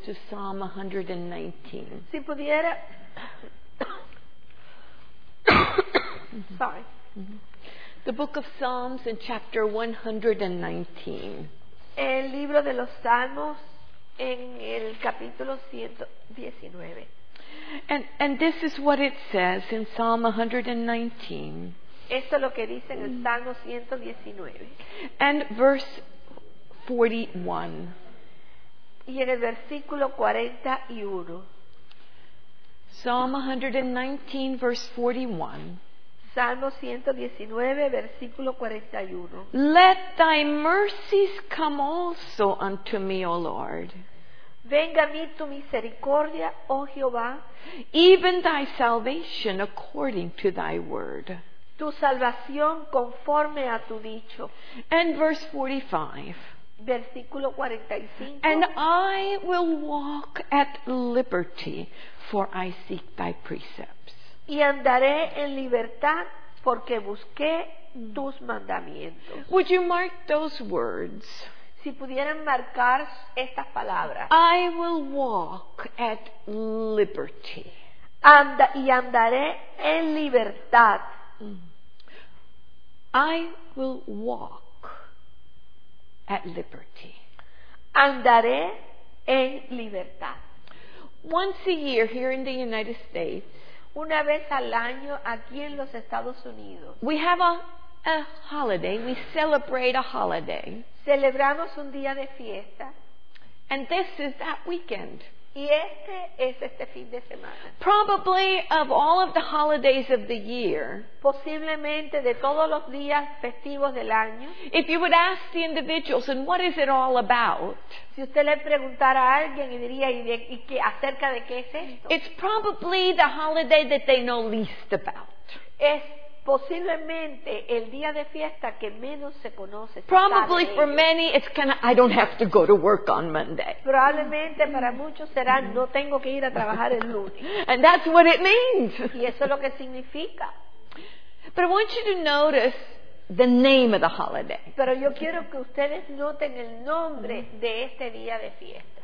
to Psalm 119. Si pudiera, sorry, The book of Psalms in chapter 119. el libro de los Salmos en el capítulo 119. And this is what it says in Psalm 119 Esto es lo que dice en el Salmo 119. and verse 41. Y en el versículo 41. Psalm 119, verse 41. Salmo 119, versículo 41. Let thy mercies come also unto me, O Lord, Venga a mí tu misericordia, oh Jehová, even thy salvation according to thy word. tu salvación conforme a tu dicho. And verse 45. Versículo 45. And I will walk at liberty, for I seek thy precepts. Y andaré en libertad porque busqué tus mandamientos. Would you mark those words? Si pudieran marcar estas palabras. I will walk at liberty. Y andaré en libertad. I will walk at liberty. Andaré en libertad. Once a year here in the United States, Una vez al año aquí en los Estados Unidos we have a holiday. We celebrate a holiday. celebramos un día de fiesta And this is that weekend. y este es este fin de semana. Probably of all of the holidays of the year, Posiblemente de todos los días festivos del año, if you would ask the individuals, and what is it all about? si usted le preguntara a alguien y diría, acerca de qué es esto? It's probably the holiday that they know least about. Es posiblemente el día de fiesta que menos se conoce. se Probably sabe de for ello. many, it's kind of, I don't have to go to work on Monday. Probablemente para muchos será, no tengo que ir a trabajar el lunes. And that's what it means. Y eso es lo que significa. But I want you to notice the name of the holiday. Pero yo quiero que ustedes noten el nombre de este día de fiesta.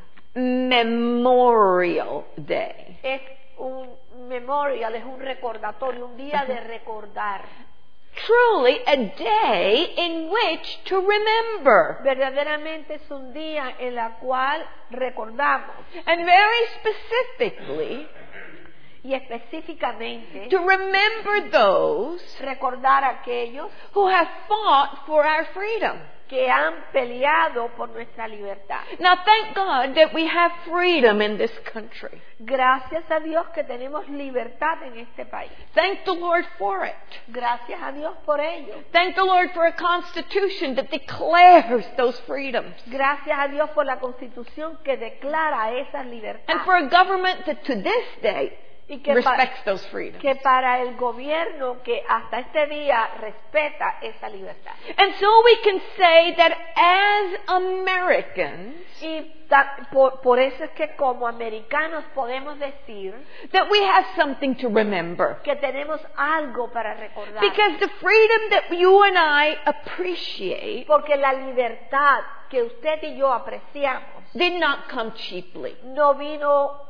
Memorial Day. Es un memorial, es un recordatorio, un día de recordar. Truly a day in which to remember. Verdaderamente es un día en la cual recordamos And very specifically, y específicamente to remember those recordar a aquellos who have fought for our freedom. que han peleado por nuestra libertad. Now thank God that we have freedom in this country. Gracias a Dios que tenemos libertad en este país. Thank the Lord for it. Gracias a Dios por ello. Thank the Lord for a constitution that declares those freedoms. Gracias a Dios por la Constitución que declara esas And libertades. for a government that to this day Y que, respects those freedoms. que para el gobierno que hasta este día respeta esa libertad. And so we can say that as Americans, Y por eso es que como americanos podemos decir that we have something to remember. que tenemos algo para recordar. Because the freedom that you and I appreciate Porque la libertad que usted y yo apreciamos did not come cheaply. no vino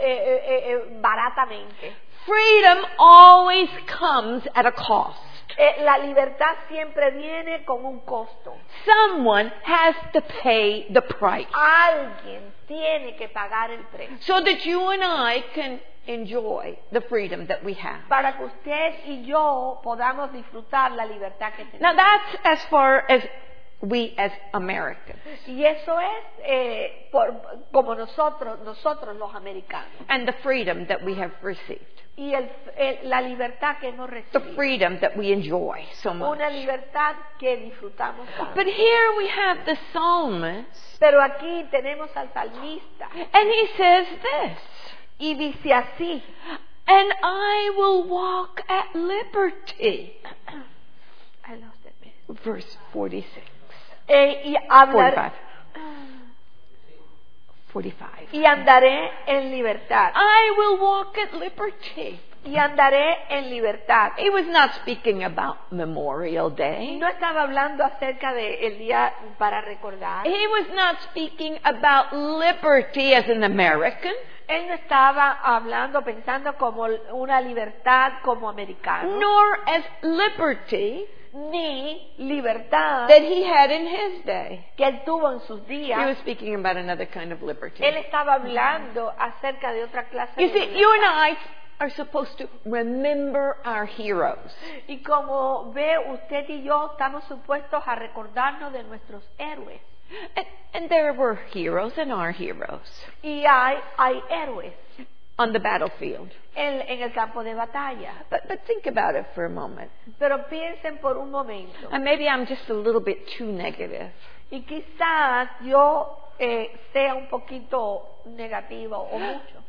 baratamente. Freedom always comes at a cost. La libertad siempre viene con un costo. Someone has to pay the price Alguien tiene que pagar el precio so that you and I can enjoy the freedom that we have. para que usted y yo podamos disfrutar la libertad que Now tenemos. that's as far as we as Americans. Y eso es como nosotros los americanos. And the freedom that we have received. Y la libertad que hemos The recibido. freedom that we enjoy so much. Una libertad que disfrutamos tanto. But here we have the psalmist, Pero aquí tenemos al salmista. and he says this, Y dice así. and I will walk at liberty. I lost it. Verse 46. Y hablar, 45. y andaré en libertad. I will walk at liberty. y andaré en libertad. He was not speaking about Memorial Day. No estaba hablando acerca del día para recordar. He was not speaking about liberty as an American. Él no estaba hablando, pensando como una libertad como americano, Nor as liberty ni libertad that he had in his day. que él tuvo en sus He días. was speaking about another kind of liberty. Él estaba hablando acerca de otra clase You de see, you and libertad. I are supposed to remember our heroes. Y como ve, usted y yo estamos supuestos a recordarnos de nuestros héroes. And there were heroes and are heroes Y hay héroes on the battlefield. en el campo de batalla. But think about it for a moment. Pero piensen por un momento. And maybe I'm just a little bit too negative. Y quizás yo sea un poquito negativo o mucho.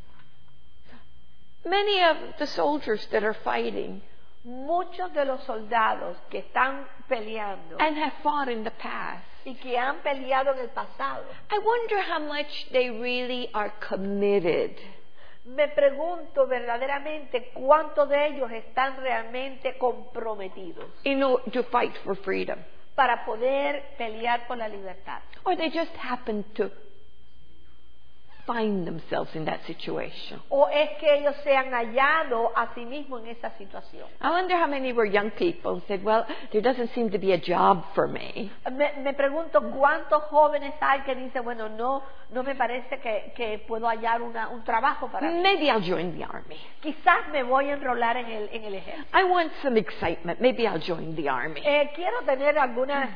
Many of the soldiers that are fighting Muchos de los soldados que están peleando and have fought in the past, y que han peleado en el pasado, I wonder how much they really are committed me pregunto verdaderamente cuántos de ellos están realmente comprometidos in order to fight for freedom. para poder pelear por la libertad. Or they just happen to find themselves in that situation. O es que ellos se han hallado a sí mismos en esa situación. I wonder how many were young people and said, well, there doesn't seem to be a job for me. Me pregunto cuántos jóvenes hay que dicen, bueno, no me parece que puedo hallar un trabajo para mí. Maybe I'll join the army. Quizás me voy a enrolar en el ejército. I want some excitement. Maybe I'll join the army. Quiero tener algunas...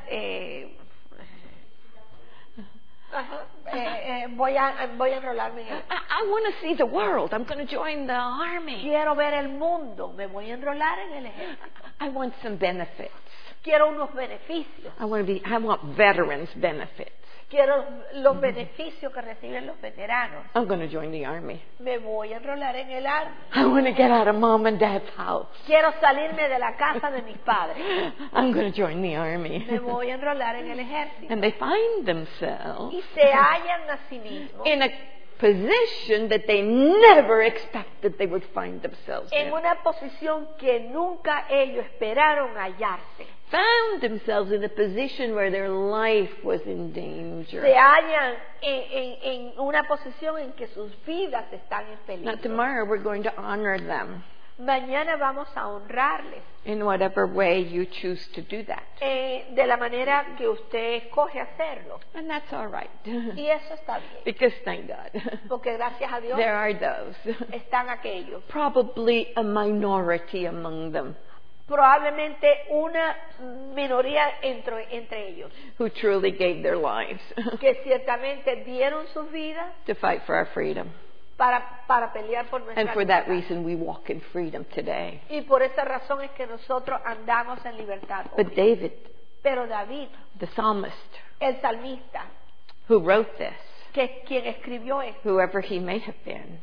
voy a enrolarme en el... I want to see the world. I'm going to join the army. Quiero ver el mundo. Me voy a enrolar en el ejército. I want some benefits. Quiero unos beneficios. I want veterans benefits. Quiero los beneficios que reciben los veteranos. I'm going to join the army. Me voy a enrolar en el army. I want to get out of mom and dad's house. Quiero salirme de la casa de mis padres. I'm going to join the army. Me voy a enrolar en el ejército. And they find themselves Y se hallan a sí mismos in a position that they never expected they would find themselves in. en una posición que nunca ellos esperaron hallarse. Found themselves in a position where their life was in danger. Se hallan en una posición en que sus vidas están en Now peligro. tomorrow we're going to honor them Mañana vamos a honrarles in whatever way you choose to do that. de la manera que usted escoge hacerlo. And that's all right. Y eso está bien, Because thank God, porque gracias a Dios there are those, están aquellos, probably a minority among them, probablemente una minoría entre ellos, who truly gave their lives que ciertamente dieron sus vidas to fight for our freedom. para pelear por nuestra And for that libertad. reason we walk in freedom today. Y por esa razón es que nosotros andamos en libertad hoy. But David, Pero David, the psalmist, el salmista, who wrote this, que es quien escribió esto, whoever he may have been,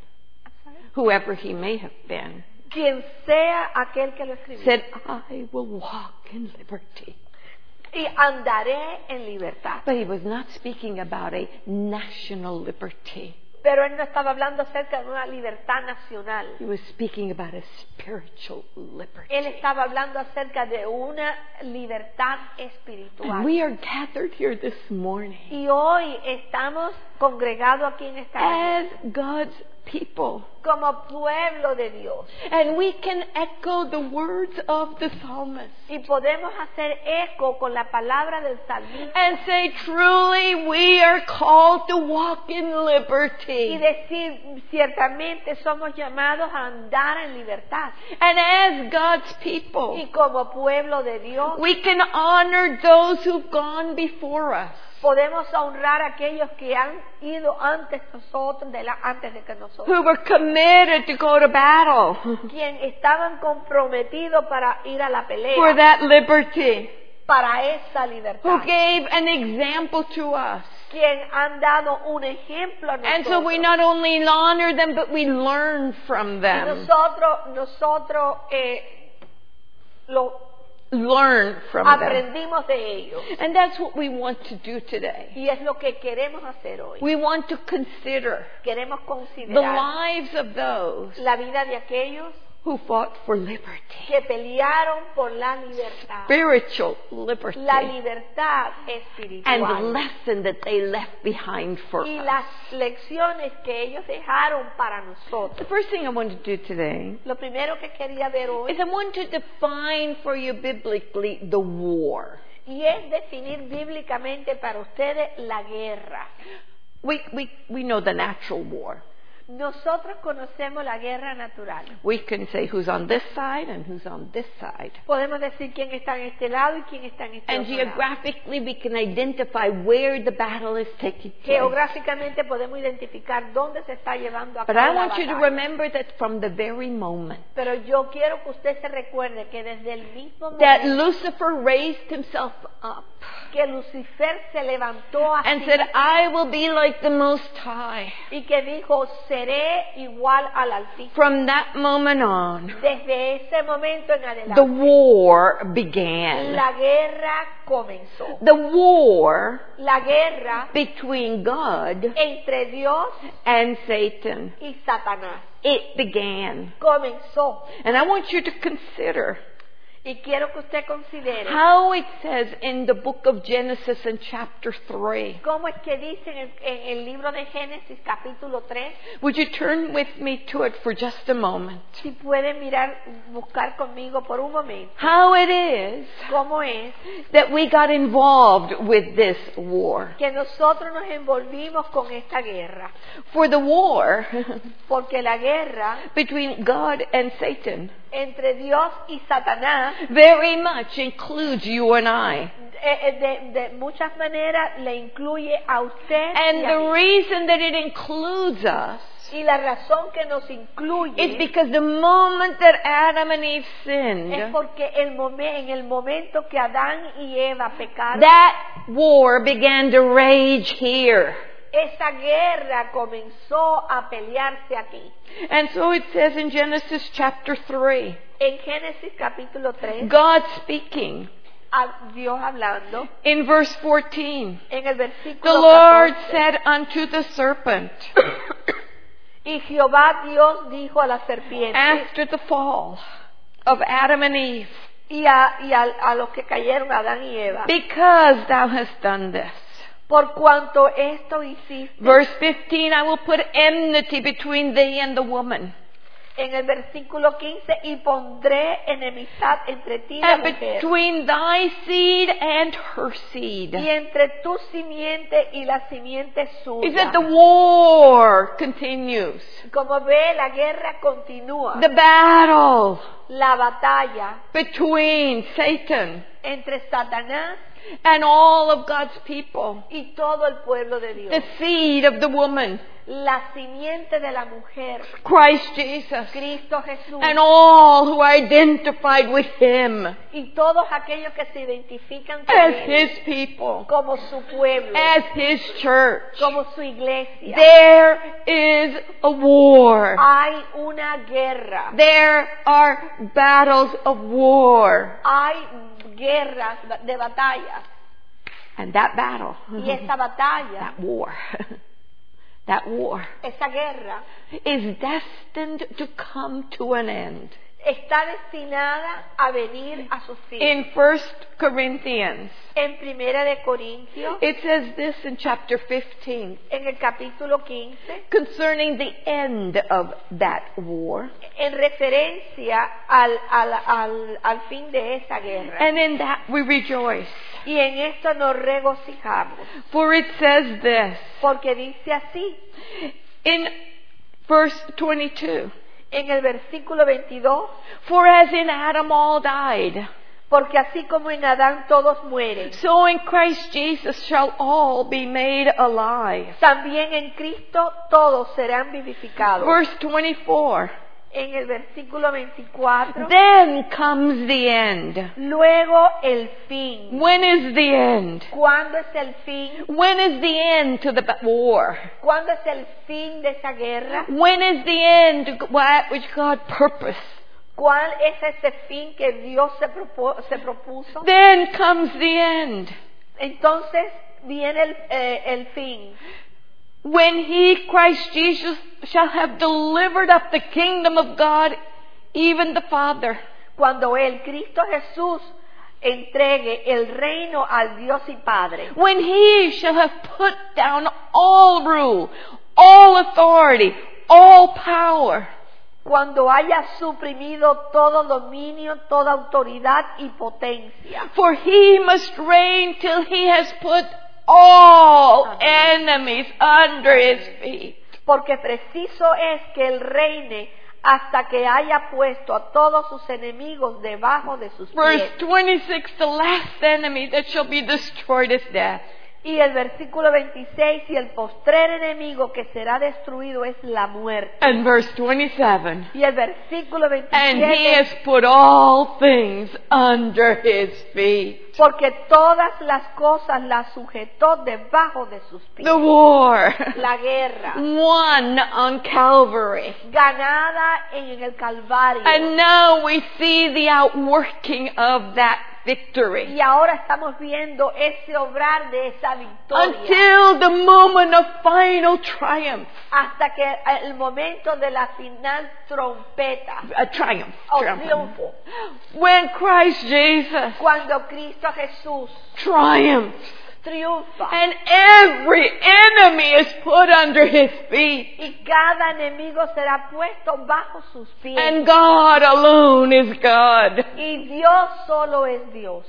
quien sea aquel que lo escribió, said, I will walk in liberty. y andaré en libertad. But he was not speaking about a national liberty. Pero él no estaba hablando acerca de una libertad nacional. He was speaking about a spiritual liberty. Él estaba hablando acerca de una libertad And espiritual. we are gathered here this morning Y hoy estamos congregados aquí en esta as iglesia God's people. como pueblo de Dios. And we can echo the words of the psalmist Y podemos hacer eco con la palabra del salmista and say, truly we are called to walk in y liberty. decir, ciertamente somos llamados a andar en libertad. And as God's people, Y como pueblo de Dios, we can honor those who've gone before us, podemos honrar a aquellos que han ido antes de que nosotros, who were committed to go to battle quien estaban comprometidos para ir a la for pelea, that liberty, para esa who libertad, gave an example to us. quien han dado un ejemplo a And so we nosotros. not only honor them, but we learn from Y them. nosotros learn from them. Aprendimos de ellos. And that's what we want to do today. Y es lo que queremos hacer hoy. We want to consider Queremos the considerar lives of those la vida de aquellos who fought for liberty, que pelearon por la libertad. spiritual liberty, La libertad and the espiritual. lesson that they left behind for Y us. las lecciones que ellos dejaron para The nosotros. first thing I want to do today Lo primero que quería ver hoy is I want to define for you biblically the war. y es definir bíblicamente para ustedes la guerra. We know the natural war. Nosotros conocemos la guerra natural. We can say who's on this side and who's on this side. Podemos decir quién está en este lado y quién está en este And otro lado. geographically we can identify where the battle is taking place. Geográficamente podemos identificar dónde se está llevando a But cabo I la want you to batalla. remember that from the very moment Pero yo quiero que usted se recuerde que desde el mismo that momento Lucifer raised himself up que Lucifer se levantó and así said, I will be like the Most High. y que dijo, seré igual al Altísimo. From that moment on, Desde ese momento en the adelante, war began. la guerra comenzó. The war La guerra between God entre Dios and Satan. y Satanás It began. comenzó. And I want you to consider Y quiero que usted considere how it says in the book of Genesis in chapter 3. cómo es que dice en el libro de Génesis capítulo 3. Would you turn with me to it for just a moment? Si puede mirar, buscar conmigo por un momento How it is cómo es that we got involved with this war. que nosotros nos envolvimos con esta guerra. For the war Porque la guerra between God and Satan entre Dios y Satanás very much includes you and I. de muchas maneras le incluye a usted And y a the mí. reason that it includes us Y la razón que nos incluye is because the moment that Adam and Eve es sinned, porque en el momento que Adán y Eva pecaron, that war began to rage here. esa guerra comenzó a pelearse aquí. And so it says in Genesis chapter 3, En Génesis capítulo 3, God speaking a Dios hablando, in verse 14. en el The versículo Lord 14, said unto the serpent, y Jehová Dios dijo a la serpiente after the fall of Adam and Eve, y a los que cayeron, Adán y Eva, because thou hast done this. por cuanto esto hiciste, Verse 15, I will put enmity between thee and the woman, en el versículo 15, y pondré enemistad entre ti y la and mujer, between thy seed and her seed. y entre tu simiente y la simiente He said suya. the war continues. Como ve, la guerra continúa, The battle la batalla between Satan entre Satanás and all of God's people. y todo el pueblo de Dios. The seed of the woman, La simiente de la mujer, Christ Jesus, Cristo Jesús, and all who are identified with Him y todos aquellos que se identifican con as Él His people, como su pueblo, as His church. como su iglesia. There is a war. Hay una guerra, There are battles of war. hay guerras de batallas, And that battle, y esa batalla, that war, that war esa guerra is destined to come to an end. está destinada a venir a su fin. In 1 Corinthians, En Primera de Corintios, it says this in chapter 15 en el capítulo 15, concerning the end of that war. en referencia al fin de esa guerra. And in that we rejoice. Y en esto nos regocijamos, For it says this porque dice así, in verse 22. en el versículo 22, For as in Adam all died, porque así como en Adán todos mueren, so in Christ Jesus shall all be made alive. también en Cristo todos serán vivificados. Verse 24. En el versículo 24, Then comes the end. luego el fin. When is the end? ¿Cuándo es el fin? When is the end to the war? ¿Cuándo es el fin de esa guerra? When is the end to that which God purposed ¿Cuál es este fin que Dios se propuso? Then comes the end. Entonces viene el fin. When He, Christ Jesus, shall have delivered up the kingdom of God, even the Father. Cuando Él, Cristo Jesús, entregue el reino al Dios y Padre. When He shall have put down all rule, all authority, all power. Cuando haya suprimido todo dominio, toda autoridad y potencia. For He must reign till He has put all enemies under His feet. Porque preciso es que Él reine hasta que haya puesto a todos sus enemigos debajo de sus Verse pies. 26, the last enemy that shall be destroyed is death. Y el versículo 26, y el postrer enemigo que será destruido es la muerte. And verse 27, Y el versículo and He 27, has put all things under His feet. porque todas las cosas las sujetó debajo de sus pies. The war, La guerra, won on Calvary. ganada en el Calvario. And now we see the outworking of that victory. Y ahora estamos viendo ese obrar de esa victoria. Until the moment of final triumph. Hasta que el momento de la final trompeta. A triumph. O triumph. triunfo. When Christ Jesus Cuando Cristo Jesús triumphs. triunfa. And every enemy is put under His feet. Y cada enemigo será puesto bajo sus pies. And God alone is God. Y Dios solo es Dios.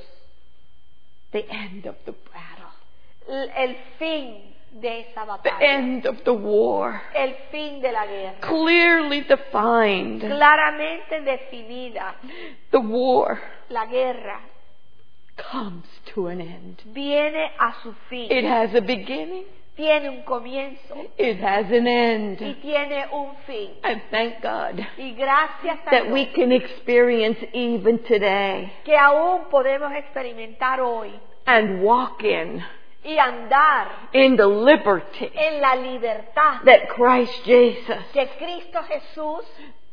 The end of the battle. El fin de esa The batalla. end of the war. El fin de la guerra. Clearly defined. Claramente definida. The war La guerra comes to an end. viene a su fin. It has a beginning. Tiene un comienzo It has an y end. tiene un fin. And thank God Y gracias a that Dios we can experience even today que aún podemos experimentar hoy and walk in y andar the liberty en la libertad that Christ Jesus que Cristo Jesús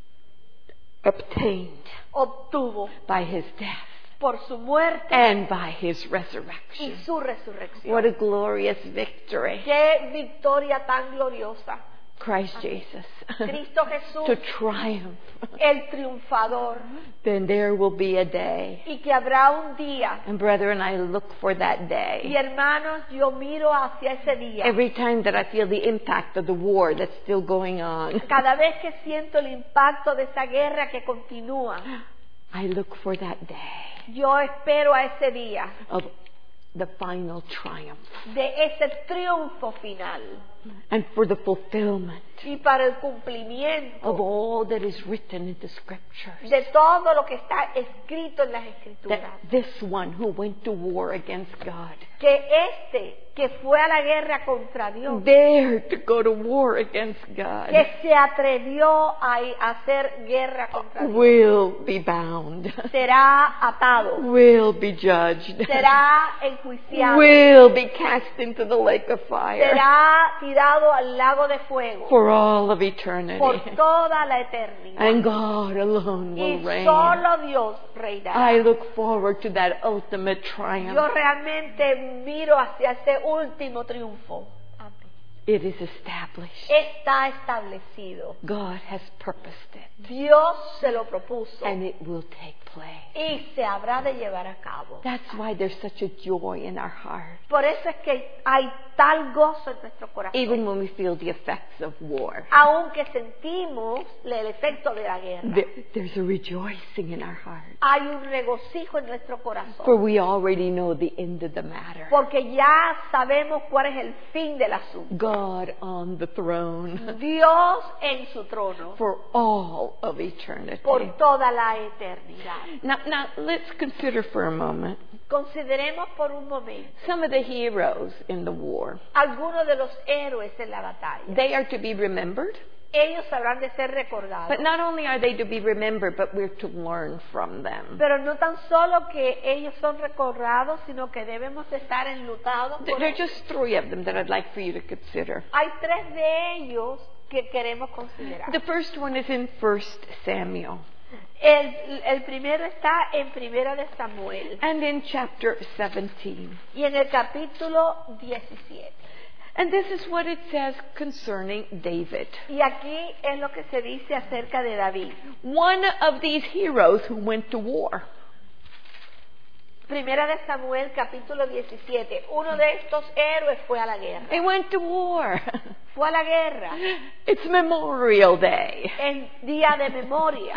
obtained obtuvo by His death por su muerte and by His y resurrection. su resurrección. What a glorious victory. Qué victoria tan gloriosa. Christ Jesus Cristo Jesús, to triumph. el triunfador, Then there will be a day. y que habrá un día. And brethren, I look for that Y day. hermanos, yo miro hacia ese día. Every time that I feel the impact of the war that's still going on, Cada vez que siento el impacto de esa guerra que continúa, I look for that day yo espero a ese día of the final triumph de ese triunfo final and for the fulfillment y para el cumplimiento of all that is written in the scriptures. de todo lo que está escrito en las Escrituras. That this one who went to war against God Que que fue a la guerra contra Dios, dared to go to war against God que se atrevió a hacer guerra contra Dios, will be bound, será atado, will be judged, será enjuiciado, will be cast into the lake of fire será tirado al lago de fuego for all of eternity. por toda la eternidad. And God alone Y will reign. solo Dios reinará. I look forward to that ultimate Yo triumph. realmente miro hacia ese último triunfo. It is established. Está establecido. God has purposed it. Dios se lo propuso And it will take place. y se habrá de llevar a cabo. That's why there's such a joy in our heart. Por eso es que hay tal gozo en nuestro corazón. Even when we feel the effects of war. Aunque sentimos el efecto de la guerra, There's a rejoicing in our heart. hay un regocijo en nuestro For corazón. we already know the end of the matter. Porque ya sabemos cuál es el fin del asunto. God on the throne Dios en su trono for all of eternity. por toda la eternidad. Now let's consider for a moment Consideremos por un momento some of the heroes in the war. algunos de los héroes en la batalla. They are to be remembered, Ellos habrán de ser recordados. but not only are they to be remembered, but we're to learn from them. Pero no tan solo que ellos son recordados, sino que debemos de estar enlutados por There are ellos. just 3 of them that I'd like for you to consider. Hay 3 de ellos que queremos considerar. The first one is in 1 Samuel. El primero está en Primera de Samuel and in chapter 17. y en el capítulo 17. And this is what it says concerning David. Y aquí es lo que se dice acerca de David. One of these heroes who went to war. Primera de Samuel, capítulo 17. Uno de estos héroes fue a la guerra. He went to war. Fue a la guerra. It's Memorial Day. En día de memoria.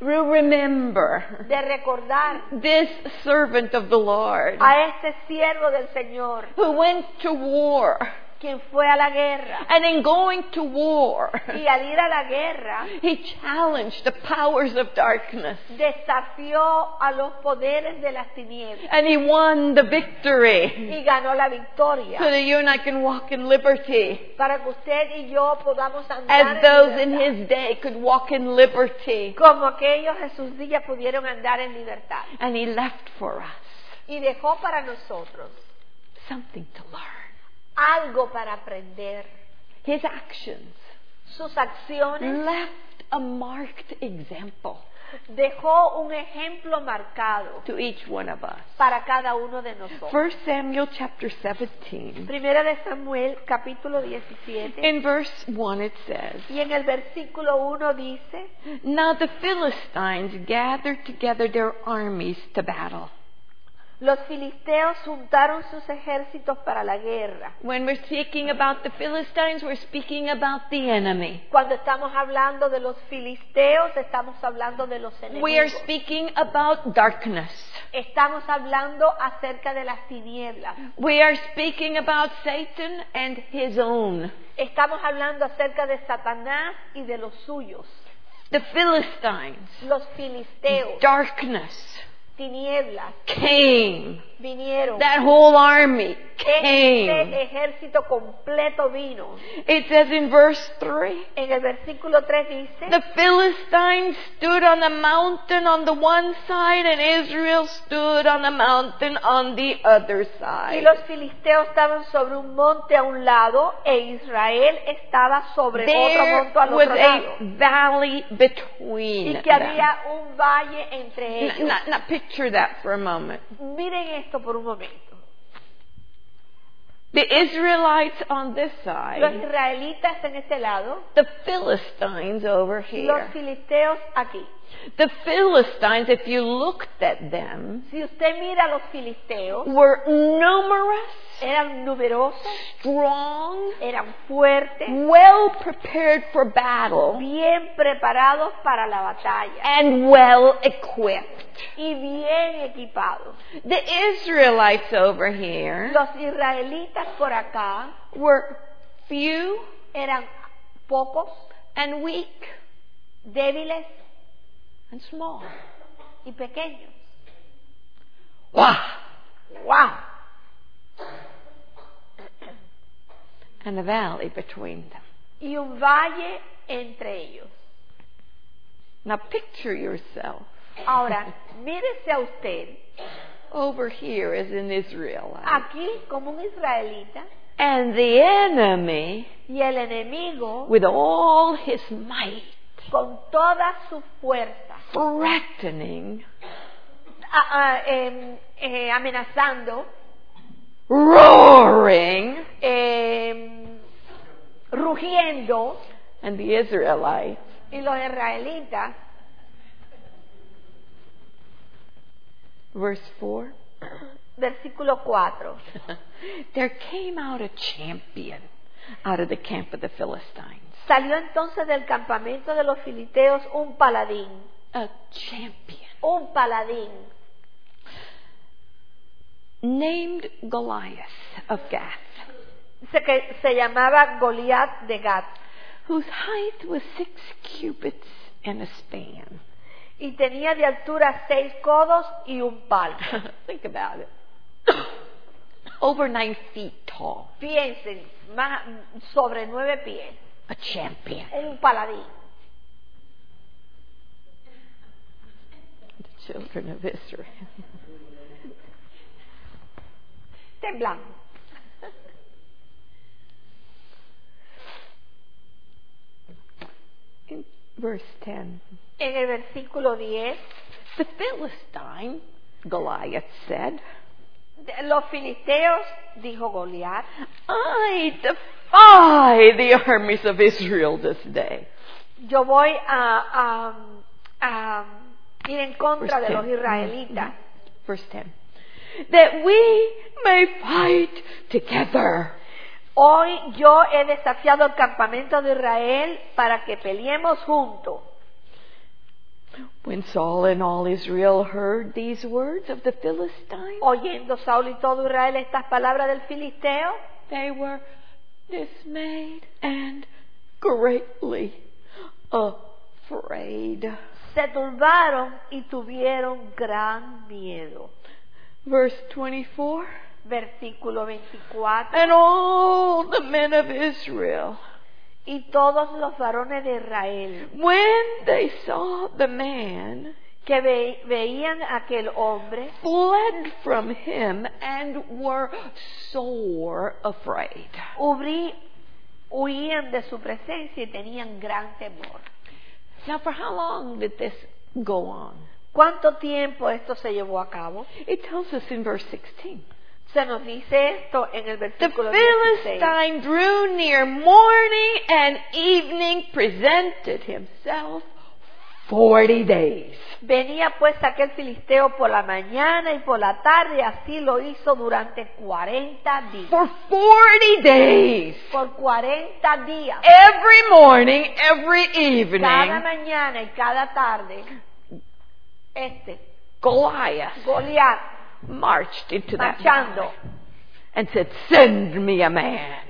Remember De recordar this servant of the Lord a este siervo del Señor, who went to war. quien fue a la guerra. And in going to war, Y al ir a la guerra, he challenged the powers of darkness. desafió a los poderes de las tinieblas. And he won the victory. Y ganó la So victoria. that you and I can walk in liberty. Para que usted y yo podamos andar As en those in libertad. his day could walk in liberty. Como aquellos en sus días pudieron andar en libertad. And he left for us Y dejó para nosotros something to learn. algo para aprender. His actions Sus acciones left a marked example dejó un ejemplo marcado to each one of us. para cada uno de nosotros. 1 Samuel chapter 17. Primera de Samuel, capítulo 17. In verse 1 it says, Y en el versículo 1 dice, Now the Philistines gathered together their armies to battle. los filisteos juntaron sus ejércitos para la guerra. When we're speaking about the Philistines, we're speaking about the enemy. Cuando estamos hablando de los filisteos, estamos hablando de los We are enemigos. speaking about darkness. Estamos hablando acerca de las tinieblas. We are speaking about Satan and his own. Estamos hablando acerca de Satanás y de los suyos. The Philistines, Los filisteos, darkness, tinieblas, came. vinieron. That whole army came. Este ejército completo vino. It says in verse 3, En el versículo 3 dice, the Philistines stood on a mountain on the one side and Israel stood on a mountain on the other y side. los filisteos estaban sobre un monte a un lado e Israel estaba sobre otro There monte al was otro a lado. valley between Y que them. había un valle entre ellos. Now picture that for a moment. Miren esto por un momento. The Israelites on this Los side, israelitas en este lado, the Philistines over los here. filisteos aquí. The Philistines, if you looked at them, Si usted mira a los filisteos, were numerous, eran numerosos, strong, eran fuertes, well prepared for battle, bien preparados para la batalla and well equipped. y bien equipados. The Israelites over here Los israelitas por acá were few eran pocos, and weak débiles and small. y pequeños. Wow! ¡Wow! And a valley between them. Y un valle entre ellos. Now picture yourself. Ahora, mírese a usted Over here is an Israelite. aquí como un israelita And the enemy, y el enemigo with all his might, con toda su fuerza, threatening, amenazando, roaring, rugiendo, and the Israelites y los israelitas, verse 4. versículo 4. There came out a champion out of the camp of the Philistines. Salió entonces del campamento de los filisteos un paladín, A champion named Goliath of Gath, que se llamaba Goliat de Gat, whose height was 6 cubits and a span. y tenía de altura 6 codos y un palmo. Think about it. Over 9 feet tall. Piensen, más sobre 9 pies, A champion. un paladín. The children of Israel. Temblando. In Verse 10. En el versículo 10, The Philistine, Goliath said, los filisteos, dijo Goliat, I defy the armies of Israel this day. yo voy a ir en contra de los israelitas. Verse 10. That we may fight together. Hoy yo he desafiado el campamento de Israel para que peleemos juntos. When Saul and all Israel heard these words of the Philistine, Oyendo Saúl y todo Israel estas palabras del filisteo, they were dismayed and greatly afraid. se turbaron y tuvieron gran miedo. Verse 24. Versículo 24. And all the men of Israel, Y todos los varones de Israel, when they saw the man, que veían a aquel hombre, fled from him and were sore afraid. huían de su presencia y tenían gran temor. Now, for how long did this go on? ¿Cuánto tiempo esto se llevó a cabo? It tells us in verse 16. Se nos dice esto en el The versículo 16. Philistine drew near morning and evening, presented himself 40 days. Venía pues aquel filisteo por la mañana y por la tarde, así lo hizo durante 40 días. For 40 days. Por 40 días. Every morning, every Cada evening, mañana y cada tarde, Goliath Goliat marched into that marchando valley and said, Send me a man.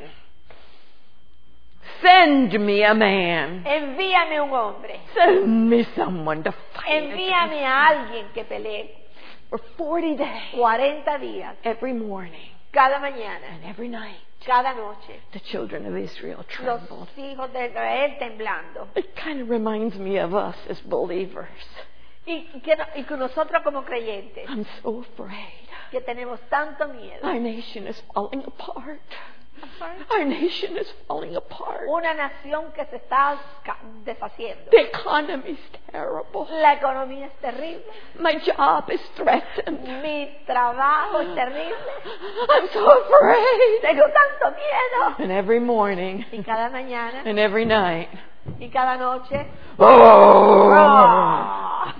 Send me a man. envíame un hombre, Send me someone to fight envíame a alguien que pelee. for 40 days. 40 días, Every morning cada mañana, and every night, cada noche, the children of Israel los trembled. hijos de Israel temblando. It kind of reminds me of us as believers. Y que nosotros como creyentes, I'm so afraid. que tenemos tanto miedo. Our nation is falling apart. I'm sorry. Our nation is falling apart. Una nación que se está deshaciendo. The economy is terrible. La economía es terrible. My job is threatened. Mi trabajo es terrible. I'm so afraid. Tengo tanto miedo. And every morning Y cada mañana and every night, y cada noche. oh!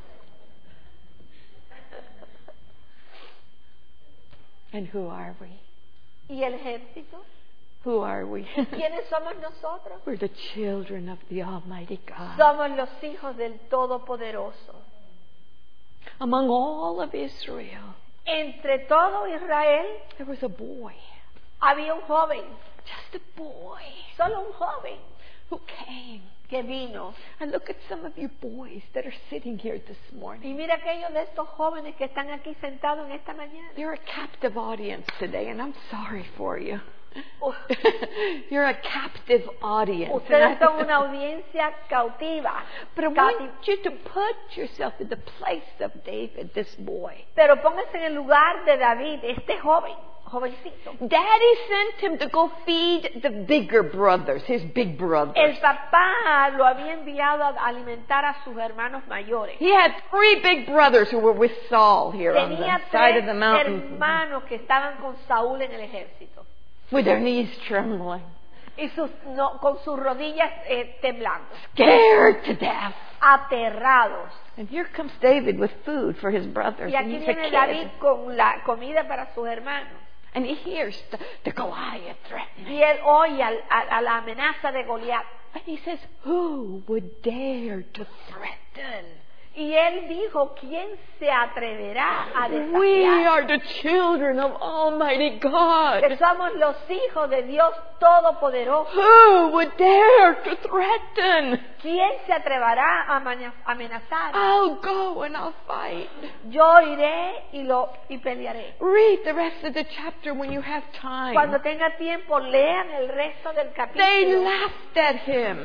And who are we? ¿Y el ejército? Who are we? ¿Quiénes somos nosotros? We're the children of the Almighty God. Somos los hijos del Todopoderoso. Among all of Israel, Entre todo Israel there was a boy, había un joven, just a boy, solo un joven, who came. que vino. And look at some of you boys that are sitting here this Y morning. mira aquellos de estos jóvenes que están aquí sentados en esta mañana. You're a captive audience today, and I'm sorry for you. Oh. You're a captive audience. Ustedes son una audiencia cautiva. But I want you to put yourself in the place of David, this boy. Pero póngase en el lugar de David, este jovencito. Daddy sent him to go feed the bigger brothers, his big brothers. El papá lo había enviado a alimentar a sus hermanos mayores. He had 3 big brothers who were with Saul here on Tenía the side of 3 the mountain, hermanos que estaban con Saúl en el ejército. with their knees trembling, Y con sus rodillas temblando. scared to death. Aterrados. And here comes David with food for his brothers. Y And aquí he's a viene kid. David con la comida para sus hermanos. And he hears the Goliath threatening. Y él oye a la amenaza de Goliat. And he says, who would dare to threaten? Y él dijo, ¿quién se atreverá a We desafiar? are the children of Almighty God. Que somos los hijos de Dios Todopoderoso. Who would dare to threaten? ¿Quién se atreverá a amenazar? I'll go and I'll fight. Yo iré y pelearé. Read the rest of the chapter when you have time. Cuando tenga tiempo, lean el resto del They capítulo. laughed at him.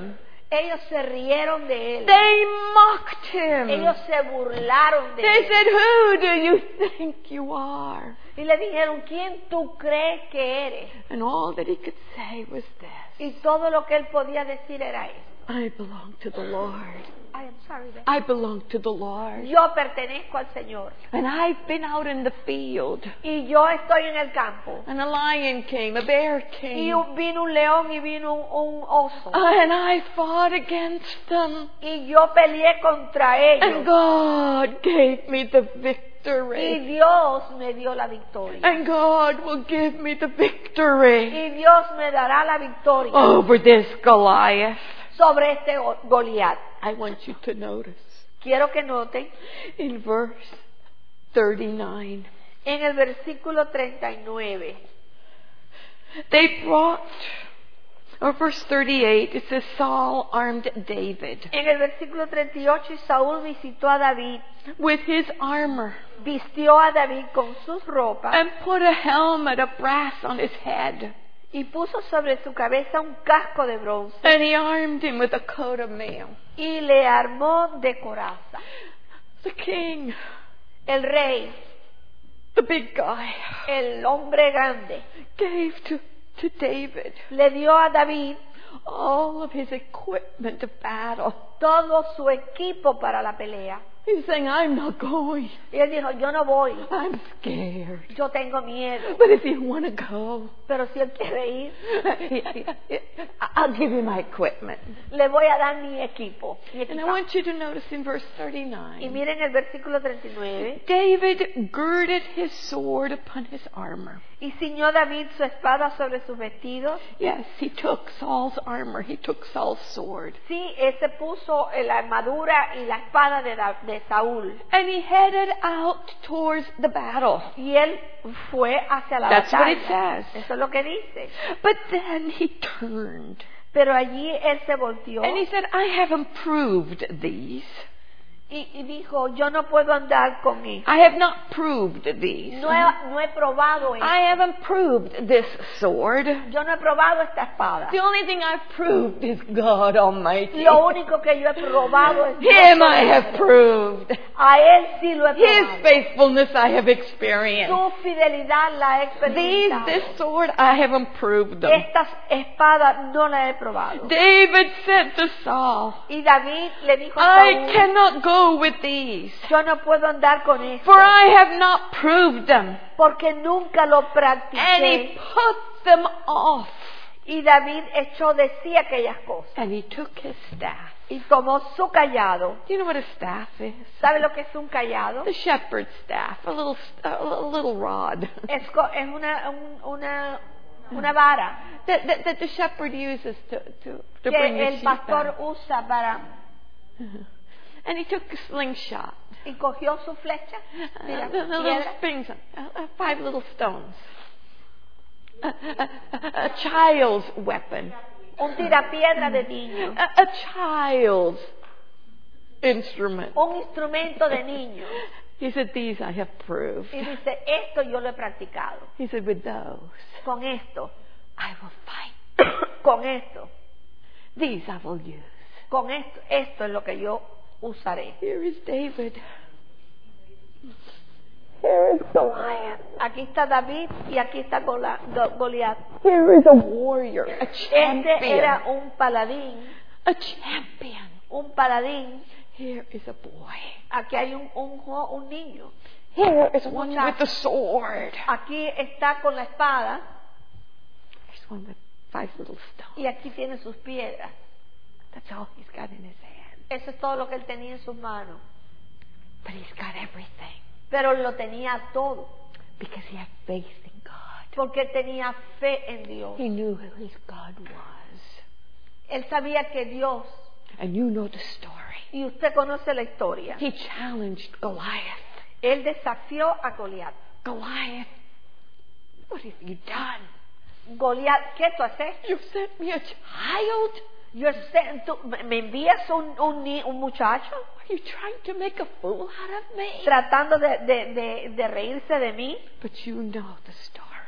Ellos se rieron de él. They mocked him. Ellos se burlaron de They él. said, "Who do you think you are?" Y le dijeron, ¿quién tú crees que eres? And all that he could say was this: Y todo lo que él podía decir era esto. I belong to the Lord. I am sorry, babe. I belong to the Lord. Yo pertenezco al Señor. And I've been out in the field. Y yo estoy en el campo. And a lion came, a bear Y came. vino un león y vino un oso. And I fought against them. Y yo peleé contra And ellos. God gave me the Y victory. Dios me dio la victoria. And God will give me the victory Y Dios me dará la victoria over this Goliath. sobre este Goliat. I want you to notice Quiero que noten in verse 39. en el versículo 39. They brought, or verse 38, it says Saul armed David En el versículo 38, Saúl visitó a David, with his armor vistió a David con sus ropas and put a helmet of brass on his head. y puso sobre su cabeza un casco de bronce And he armed him with a coat of mail. y le armó de coraza. The king, El rey, the big guy, el hombre grande, gave to David le dio a David all of his equipment of battle. todo su equipo para la pelea. He's saying, I'm not going. Y él dijo, yo no voy, I'm scared. yo tengo miedo. But if you want to go, Pero si él quiere ir, I'll give you my equipment. le voy a dar mi equipo. Mi And I equipaje. want you to notice in verse Y 39, miren el versículo 39. David girded his sword upon his armor. Y ciñó David su espada sobre sus vestidos. Yes, he took Saul's armor. He took Saul's sword. Sí, él se puso la armadura y la espada de Saúl. And he headed out towards the battle. Y él fue hacia la That's what batalla. it says. Eso es lo que dice. But then he turned Pero allí él se volteó and he said, I haven't proved these. y dijo, yo no puedo andar con esto. I have not proved these. No he probado esto. I haven't proved this sword. Yo no he probado esta espada. The only thing I've proved is God Almighty. Lo único que yo he probado es Dios Him I have Todopoderoso. proved. A él sí lo he His probado. faithfulness I have experienced. Su fidelidad la he experimentado. This sword I haven't proved them. Esta espada no la he probado. David said to Saul, Y David le dijo a I Saúl, cannot go with these, yo no puedo andar con esto for I have not proved them. porque nunca lo And he practiqué. put them off. Y David echó de sí aquellas cosas And he took his staff. y tomó su callado. Do you know what a staff is? ¿Sabe lo que es un callado? The shepherd's staff, a little rod Es una vara that the shepherd uses to bring que the el sheep pastor out. usa para... And he took a slingshot. Y cogió su flecha, mira, The little piedra, springs, 5 little stones. A child's weapon. un tirapiedra de niño, A child's instrument. un instrumento de niño. He said, these I have proved. Y dice, esto yo lo he practicado. He said, with those Con esto, I will fight. con esto, These I will use. con esto, esto es lo que yo usaré. Here is David. Here is Goliath. Aquí está David y aquí está Goliat. Here is a warrior, a Este champion. era un paladín, A champion. un paladín. Here is a boy. Aquí hay un niño. Here is one muchacho. with the sword. Aquí está con la espada There's one with 5 little stones. y aquí tiene sus piedras. That's all he's got in his hand. Eso es todo lo que él tenía en sus manos. But he's got everything Pero lo tenía todo because he had faith in God. porque tenía fe en Dios. He knew who his God was. Él sabía que Dios, And you know the story. y usted conoce la historia, He challenged Goliath. él desafió a Goliat. Goliath, what have you done? Goliat, ¿qué tú haces? You sent me a child? ¿Tú me envías un muchacho Are you trying to make a fool out of me? tratando de reírse de mí? But you know the story.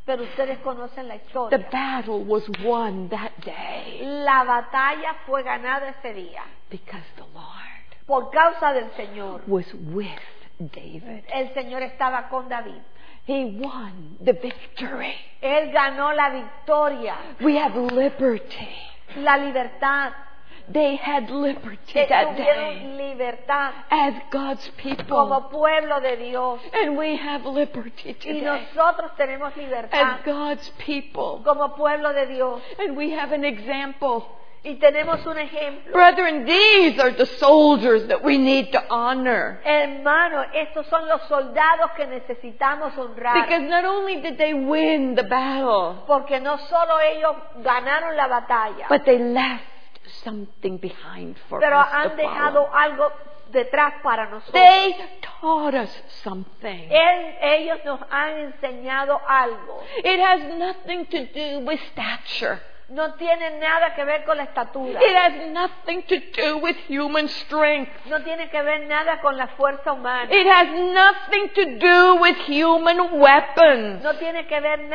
Pero ustedes conocen la The historia. battle was won that day La batalla fue ganada ese día because the Lord por causa del Señor. was with David. El Señor estaba con David. He won the victory. Él ganó la victoria, We have liberty. la libertad. They had liberty that day Tuvieron libertad as God's people. como pueblo de Dios. And we have liberty Y today nosotros tenemos libertad as God's people. como pueblo de Dios. And we have an example. Y tenemos un ejemplo. Brethren, these are the soldiers that we need to honor. Hermano, estos son los soldados que necesitamos honrar. Because not only did they win the battle, Porque no solo ellos ganaron la batalla, but they left something behind for pero us han to dejado follow. algo detrás para nosotros. They taught us something. Ellos nos han enseñado algo. It has nothing to do with stature. No tiene nada que ver con la estatura. It has nothing to do with human strength. No tiene que ver nada con la fuerza humana. It has nothing to do with human weapons. No tiene que ver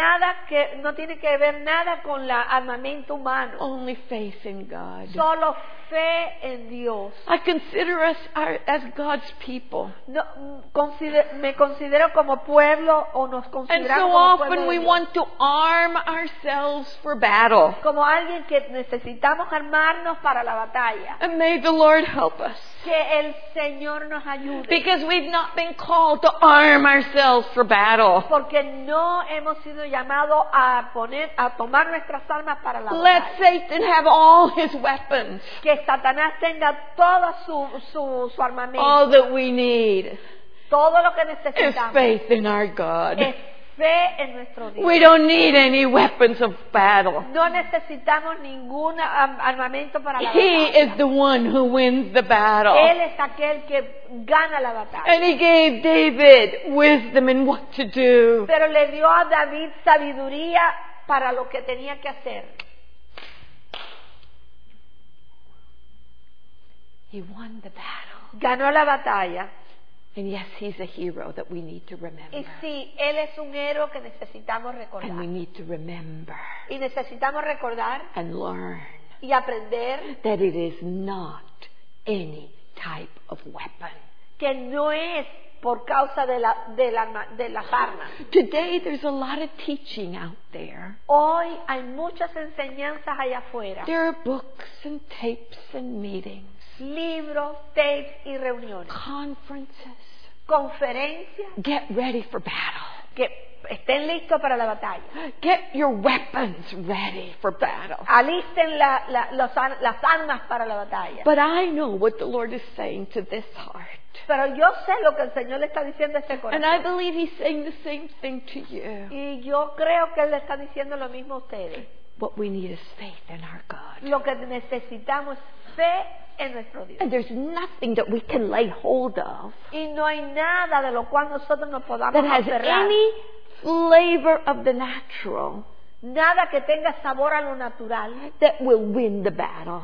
nada con la armamento humano. Only faith in God. Solo fe en Dios. I consider us as God's people. No, me considero como pueblo o nos And consideramos so como pueblo often de we Dios. want to arm ourselves for battle. Como alguien que necesitamos armarnos para la batalla. And may the Lord help us. Que el Señor nos ayude. Because we've not been called to arm ourselves for battle. Porque no hemos sido llamados a tomar nuestras armas para la Let batalla. Satan have all his weapons. Que Satanás tenga todo su armamento. All that we need Todo lo que is necesitamos faith in our God. es fe en nuestro Dios. We don't need any weapons of battle. No necesitamos ningún armamento para la He batalla. is the one who wins the battle. Él es aquel que gana la batalla. And he gave David wisdom in what to do. Pero le dio a David sabiduría para lo que tenía que hacer. He won the battle. Ganó la batalla. And yes, he's a hero that we need to remember. Y sí, él es un héroe que necesitamos recordar. And we need to remember Y necesitamos recordar and learn y aprender that it is not any type of weapon. que no es por causa de las armas. Today there's a lot of teaching out there. Hoy hay muchas enseñanzas allá afuera. There are books and tapes and meetings, Libros, tapes y reuniones. conferences. Conferencias Get ready for battle. que estén listos para la batalla. Get your weapons ready for battle. Alisten las armas para la batalla. But I know what the Lord is saying to this heart. Pero yo sé lo que el Señor le está diciendo a este And I corazón. believe He's saying the same thing to you. Y yo creo que Él le está diciendo lo mismo a ustedes. What we need is faith in our God. Lo que necesitamos es fe en nuestro Dios. And there's nothing that we can lay hold of Y no hay nada de lo cual nosotros nos podamos that has aferrar. any flavor of the natural Nada que tenga sabor a lo natural that will win the battle.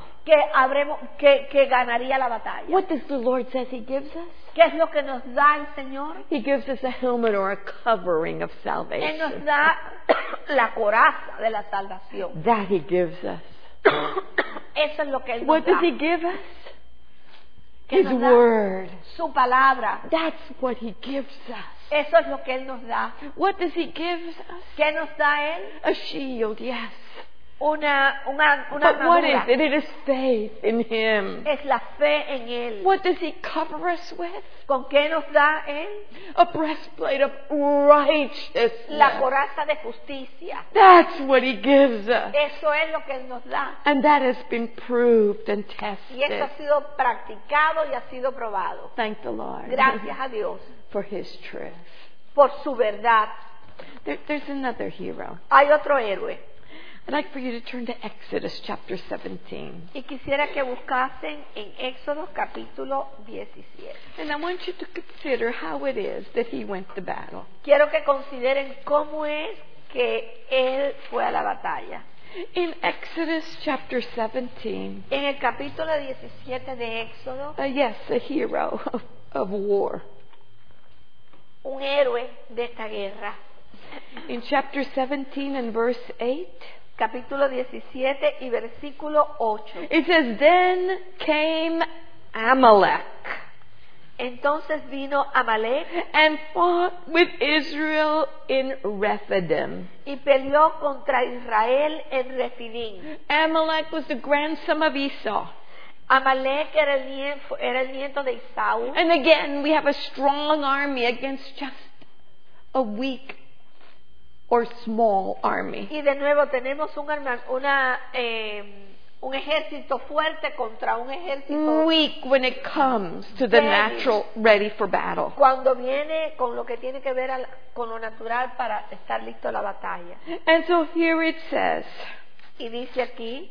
que ganaría la batalla. What does the Lord say He gives us? ¿Qué es lo que nos da el Señor? He gives us a helmet or a covering of Él nos salvation. da la coraza de la salvación. That He gives us. Eso es lo que Él nos What da. does He give us? ¿Qué His nos da? Word. Su palabra. That's what He gives us. Eso es lo que Él nos da. What does He give us? ¿Qué nos da Él? A shield, yes. Una But what is armadura. it? It is faith in Him. Es la fe en Él. What does He cover us with? ¿Con qué nos da Él? A breastplate of righteousness. La coraza de justicia. That's what He gives us. Eso es lo que Él nos da. And that has been proved and Y eso ha tested. sido practicado y ha sido probado. Thank the Lord Gracias a Dios for His truth. por su verdad. There's another hero. Hay otro héroe. I'd like for you to turn to Exodus chapter 17. Y quisiera que buscasen en Éxodo capítulo 17. And I want you to consider how it is that he went to battle. Quiero que consideren cómo es que él fue a la batalla. In Exodus chapter 17, En el capítulo 17 de Éxodo, yes, a hero of war. un héroe de esta guerra. In chapter 17 and verse 8, capítulo 17 y versículo 8. it says, Then came Amalek Entonces vino Amalek and fought with Israel in Rephidim. y peleó contra Israel en Refidim. Amalek was the grandson of Esau. Amalek era el nieto de Esaú. And again, we have a strong army against just a weak or small army. Y de nuevo tenemos un ejército fuerte contra un ejército Weak when it comes to the natural, ready for battle. cuando viene con lo que tiene que ver con lo natural para estar listo a la batalla. And so here it says, Y dice aquí,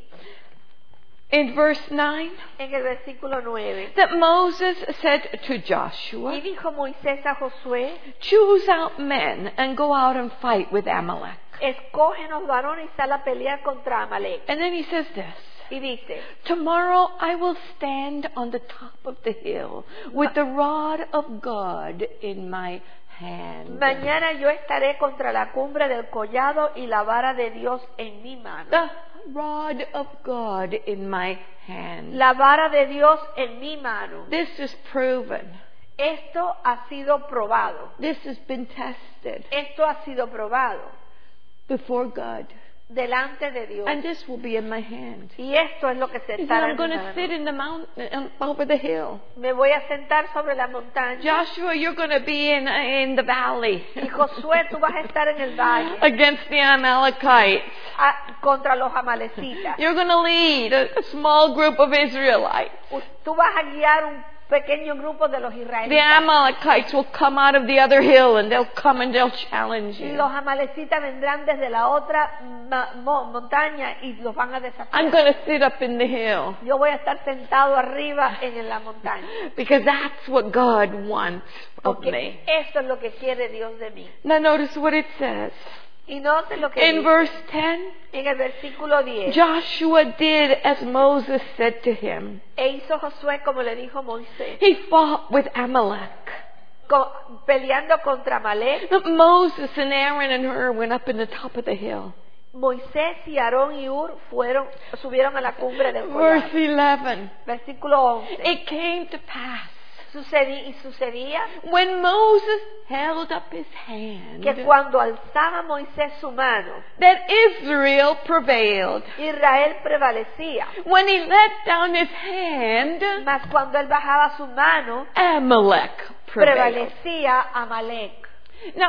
in verse 9, en el versículo 9, that Moses said to y Joshua, dijo Moisés a Josué, choose out men and go out and fight with Amalek. escógenos varones y sal a pelear contra Amalek. And then he says this, Y dice, tomorrow I will stand on the top of the hill with the rod of God in my hand. mañana yo estaré contra la cumbre del collado y la vara de Dios en mi mano. The rod of God in my hand. La vara de Dios en mi mano. This is proven. Esto ha sido probado. This has been tested Esto ha sido probado before God. delante de Dios. And this will be in my hand. Y esto es lo que se He said, estará I'm en mi going to mano. sit in the mountain over the hill. Me voy a sentar sobre la montaña. Joshua, you're going to be in the valley Y Josué, tú vas a estar en el valle against the Amalekites. contra los amalecitas. You're going to lead a small group of Israelites. Tú vas a guiar un pequeño grupo de los The israelitas. Amalekites will come out of the other hill and they'll come and they'll challenge Y you. los amalecitas vendrán desde la otra montaña y los van a I'm desafiar. going to sit up in the hill Yo voy a estar sentado arriba en la montaña. because that's what God wants of Porque me. eso es lo que quiere Dios de mí. Now notice what it says. Y note lo que In dice verse 10, en el versículo 10. Joshua did as Moses said to him. E hizo Josué como le dijo Moisés, He fought with Amalek. peleando contra Amalek. Moses and Aaron and Hur went up in the top of the hill. Moisés y Aarón y Ur subieron a la cumbre del Verse collado. 11. Versículo 11. It came to pass Sucedía when Moses held up his hand que cuando alzaba Moisés su mano, that Israel prevailed. Israel prevalecía. When he let down his hand, Mas cuando él bajaba su mano, Amalek prevailed. prevalecía Amalek. Now,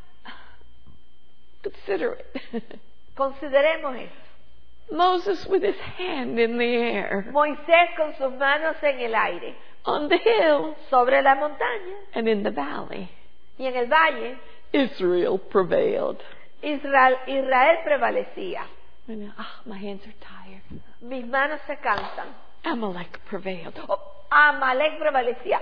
consider it. Consideremos esto. Moses with his hand in the air, Moisés con sus manos en el aire, on the hill, sobre la montaña and in the valley. y en el valle, Israel prevailed. Israel prevalecía. My hands are tired. Mis manos se cansan. Amalek prevailed. Amalek prevalecía.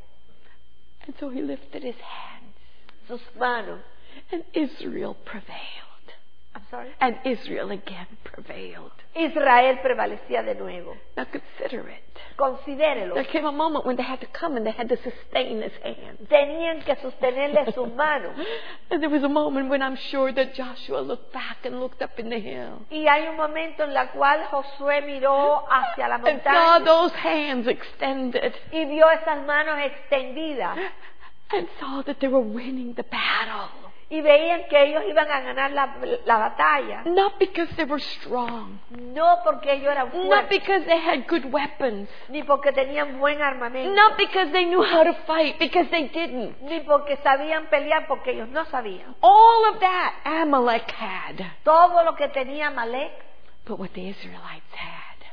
And so he lifted his hands, Sus manos. and Israel prevailed. I'm sorry. And Israel again prevailed. Israel prevalecía de nuevo. Now consider it. Considérelo. There came a moment when they had to come and they had to sustain his hands. Tenían que sostenerle sus manos. And there was a moment when I'm sure that Joshua looked back and looked up in the hill. Y hay un momento en el cual Josué miró hacia la And saw montaña those hands extended. y vio esas manos extendidas. And saw that they were winning the battle. Y veían que ellos iban a ganar la batalla. Not because they were strong. No porque ellos eran Not fuertes, because they had good weapons. ni porque tenían buen armamento, Not because they knew how to fight, because they didn't. ni porque sabían pelear, porque ellos no sabían. All of that Amalek had. Todo lo que tenía Amalek But what the Israelites had,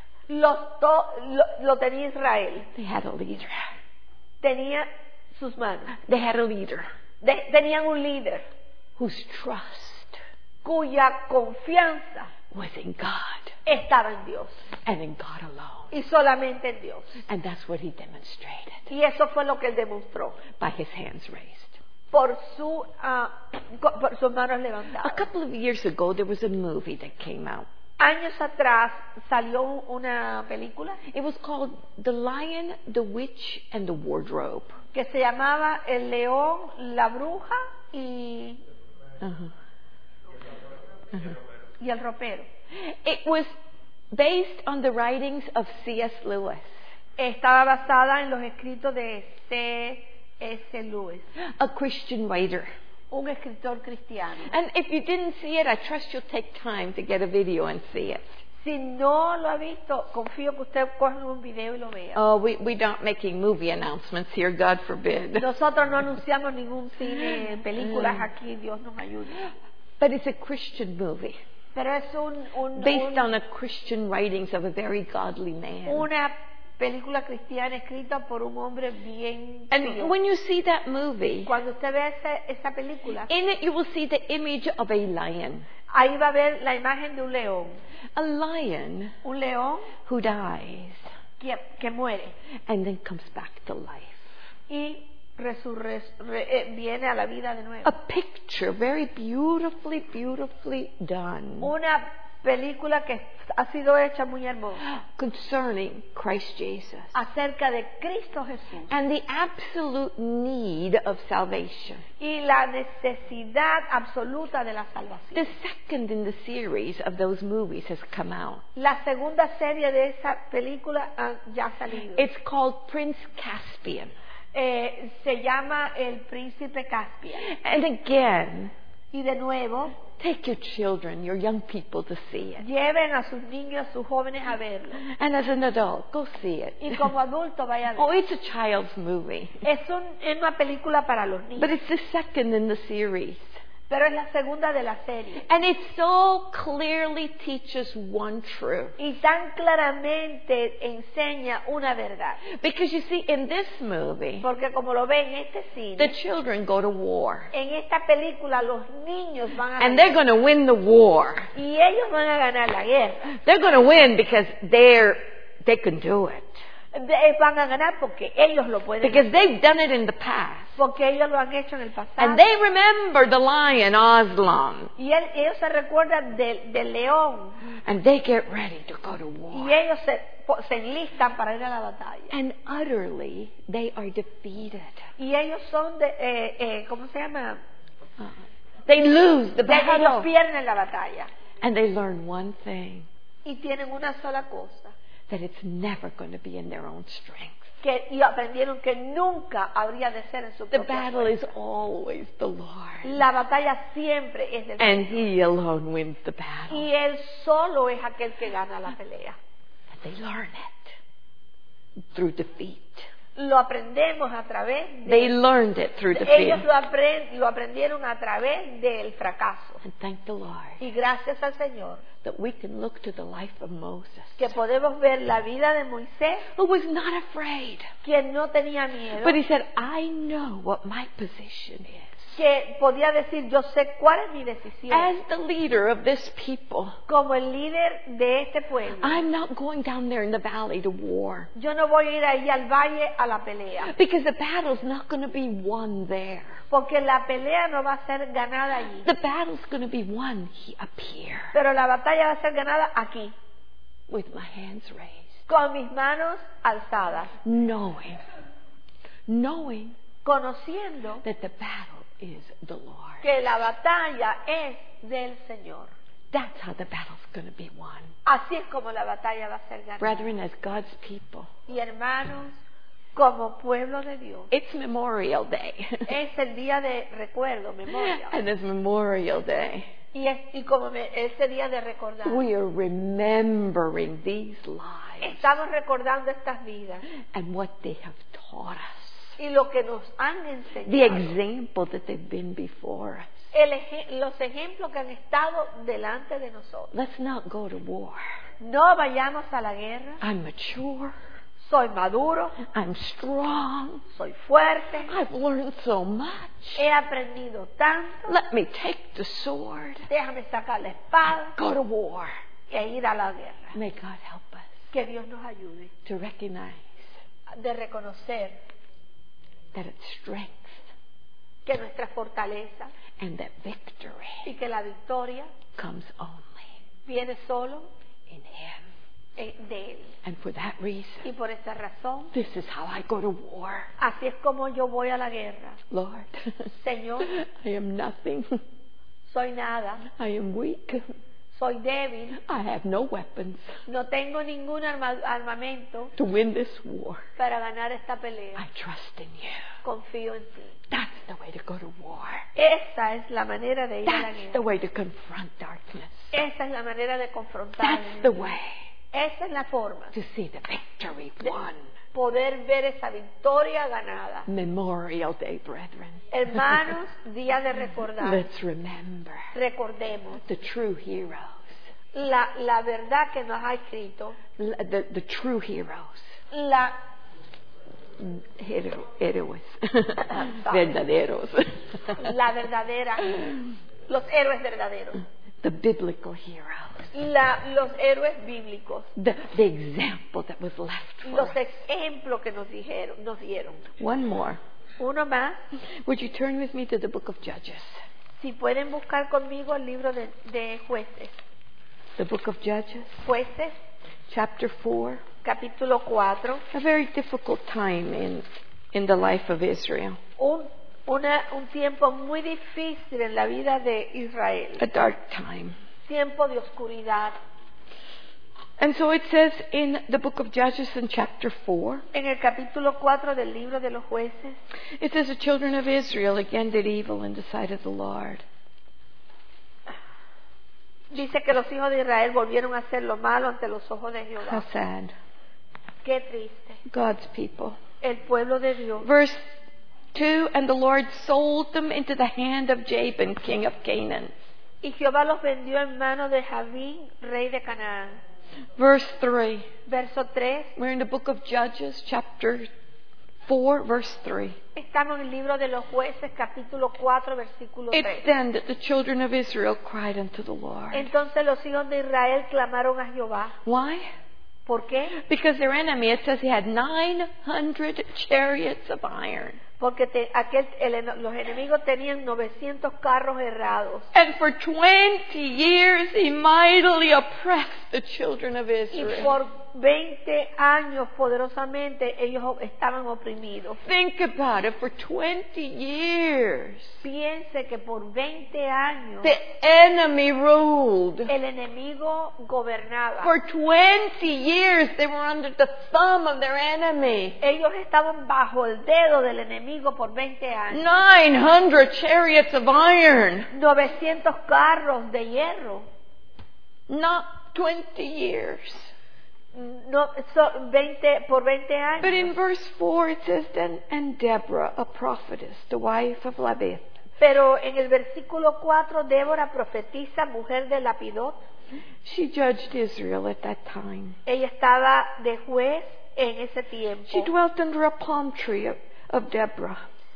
lo tenía Israel. they had a leader. Tenía sus manos. They had a leader Tenían un líder whose trust cuya confianza was in God estaba en Dios and in God alone. y solamente en Dios. And that's what he demonstrated Y eso fue lo que él demostró by his hands raised. por sus manos A levantadas. couple of years ago, there was a movie that came out. Años atrás salió una película It was called The Lion, the Witch, and the Wardrobe. que se llamaba El León, la Bruja y Y el ropero. It was based on the writings of C.S. Lewis. Estaba basada en los escritos de C.S. Lewis, a Christian writer. un escritor cristiano. And if you didn't see it, I trust you'll take time to get a video and see it. Si no lo ha visto, confío que usted coja un video y lo vea. Oh, we don't making movie announcements here, God forbid. Nosotros no anunciamos ningún cine, películas aquí, Dios nos ayude. But it's a Christian movie Pero es based on a Christian writings of a very godly man. una película cristiana escrita por un hombre bien And pío. when you see that movie, Cuando usted ve esa película, in it you will see the image of a lion. ahí va a ver la imagen de un león. A lion Un león who dies que muere and then comes back to life. y viene a la vida de nuevo. A picture very beautifully done Una película que ha sido hecha muy hermosa concerning Christ Jesus acerca de Cristo Jesús and the absolute need of salvation. y la necesidad absoluta de la salvación. The second in the series of those movies has come out. La segunda serie de esa película ya ha salido. It's called Prince Caspian. Se llama El Príncipe Caspian. And again, Y de nuevo, take your children, your young people to see it. lleven a sus niños, a sus jóvenes a verlo. And as an adult, go see it. Y como adulto vaya a Oh, verlo. it's a child's movie. Es una película para los But niños, it's the second in the series. pero es la segunda de la serie. And it so clearly teaches one truth. Y tan claramente enseña una verdad. Because you see, in this movie, Porque como lo ven en este the cine, children go to war. en esta película los niños van a And they're ganar. going to win the war. Y ellos van a ganar la guerra. They're going to win because they can do it. Van a ganar porque ellos lo pueden Because hacer. they've done it in the past. Porque ellos lo han hecho en el pasado. And they remember the lion, Aslan. Y ellos se recuerdan del león. And they get ready to go to Y war. ellos se enlistan para ir a la batalla. And utterly, they are defeated. Y ellos son ¿cómo se llama? They lose the Ellos battle. pierden la batalla. And they learn one thing, Y tienen una sola cosa. that it's never going to be in their own strength. Y aprendieron que nunca habría de ser en su The propia battle fuerza. is always the Lord. La batalla siempre es del And Señor. He alone wins the battle. Y Él solo es aquel que gana la pelea. And they learn it through defeat. Lo aprendemos a través They de... learned it through defeat. Ellos lo aprendieron a través del fracaso. And thank the Lord Y gracias al Señor that we can look to the life of Moses, que podemos ver la vida de Moisés, who was not afraid. quien no tenía miedo, But he said, I know what my position is. que podía decir, yo sé cuál es mi decisión. As the leader of this people, Como el líder de este pueblo, I'm not going down there in the valley to war. yo no voy a ir ahí al valle a la pelea, Because the battle's not going to be won there. porque la pelea no va a ser ganada allí, The battle's going to be won up here pero la batalla va a ser ganada aquí, with my hands raised. con mis manos alzadas, Knowing conociendo that the battle is the Lord. que la batalla es del Señor. That's how the battle's going to be won. Así es como la batalla va a ser ganada. Brethren, as God's people, Y hermanos, como pueblo de Dios, it's Memorial Day. es el día de recuerdo, memoria. And as Memorial Day, Y como ese día de recordar, we are remembering these lives estamos recordando estas vidas and what they have taught us. y lo que nos han The enseñado, example that they've been before us. los ejemplos que han estado delante de nosotros. Let's not go to war. No vayamos a la guerra. I'm mature. Soy maduro, I'm strong. soy fuerte, I've learned so much. he aprendido tanto. Let me take the sword. Déjame sacar la espada Go to war. e ir a la guerra. May God help us Que Dios nos ayude to recognize de reconocer that it's strength que nuestra fortaleza and that victory y que la victoria comes only viene solo in Him. de Él. And for that reason, Y por esta razón, this is how I go to war. así es como yo voy a la guerra. Lord, Señor, I am nothing. Soy nada. I am weak. Soy débil. I have no weapons No tengo ningún armamento to win this war. para ganar esta pelea. I trust in you. Confío en ti. That's the way to go to war. Esa es la manera de ir a la That's guerra. the way to confront darkness. Esa es la manera de confrontar. That's the way Esa es la forma. to see the victory De won. poder ver esa victoria ganada. Memorial Day, brethren. Hermanos, día de recordar. Let's remember Recordemos the true heroes. la verdad que nos ha escrito. The true heroes. La Héroes. Verdaderos. la verdadera, los héroes verdaderos, The biblical heroes. los héroes bíblicos, The example that was left for los us. ejemplos que nos dieron. One more. Uno más, Would you turn with me to the book of Judges? si pueden buscar conmigo el libro de Jueces. The book of Judges, Jueces, chapter 4. capítulo 4, A very difficult time in the life of Israel. un tiempo muy difícil en la vida de Israel, A dark time. tiempo de oscuridad. And so it says in the book of Judges in chapter 4, En el capítulo 4 del libro de los Jueces, it says the children of Israel again did evil in the sight of the Lord. dice que los hijos de Israel volvieron a hacer lo malo ante los ojos de How Jehová. sad. Qué triste. God's people. El pueblo de Dios. Verse 2, and the Lord sold them into the hand of Jabin, king of Canaan. Y Jehová los vendió en manos de Jabín, rey de Canaán. Verse 3. Verso 3. We're in the book of Judges, chapter 4, verse 3. Estamos en el libro de los Jueces, capítulo 4, versículo It's 3. then that the children of Israel cried unto the Lord. Entonces los hijos de Israel clamaron a Jehová. Why? ¿Por qué? Because their enemy, it says he had 900 chariots of iron. Porque los enemigos tenían 900 carros herrados. And for 20 years he mightily oppressed the children of Y Israel. por 20 años poderosamente ellos estaban oprimidos. Think about it, for 20 years Piense que por 20 años the enemy ruled. el enemigo gobernaba. For 20 years they were under the thumb of their enemy. Ellos estaban bajo el dedo del enemigo por 20 años. 900 chariots of iron. 900 carros de hierro. Not 20 years. No, por 20 años. But in verse 4 it says, then, and Deborah, a prophetess, the wife of Labith, Pero en el versículo 4, Débora, profetisa, mujer de Lapidot, she judged Israel at that time. ella estaba de juez en ese tiempo. She dwelt under a palm tree of Deborah.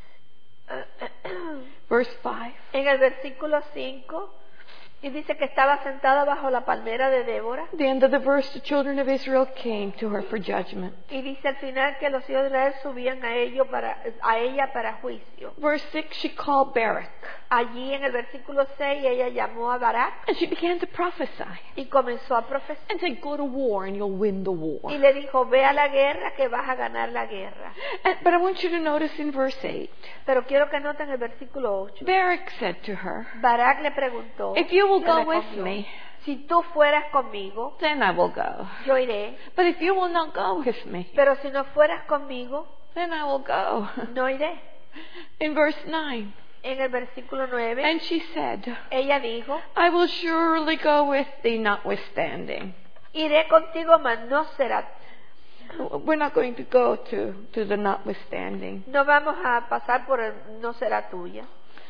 Verse 5. En el versículo 5, y dice que estaba sentada bajo la palmera de Débora. At the end of the verse, the children of Israel came to her for judgment. Y dice al final que los hijos de Israel subían a ella para juicio. Verse 6, she called Barak, Allí en el versículo 6 ella llamó a Barak and she began to prophesy y comenzó a profetizar. and said, go to war and you'll win the war. Y le dijo, ve a la guerra que vas a ganar la guerra. But I want you to notice in verse 8, Pero quiero que noten el versículo 8. Barak said to her, Barak le preguntó, if you will le go with respondió, me, si tú fueras conmigo, then I will go. yo iré. But if you will not go with me, Pero si no fueras conmigo, then I will go. no iré. In verse 9, En el versículo 9, and she said, ella dijo, I will surely go with thee notwithstanding. iré contigo, mas no será. We're not going to go to the notwithstanding. No vamos a pasar por el no será tuya.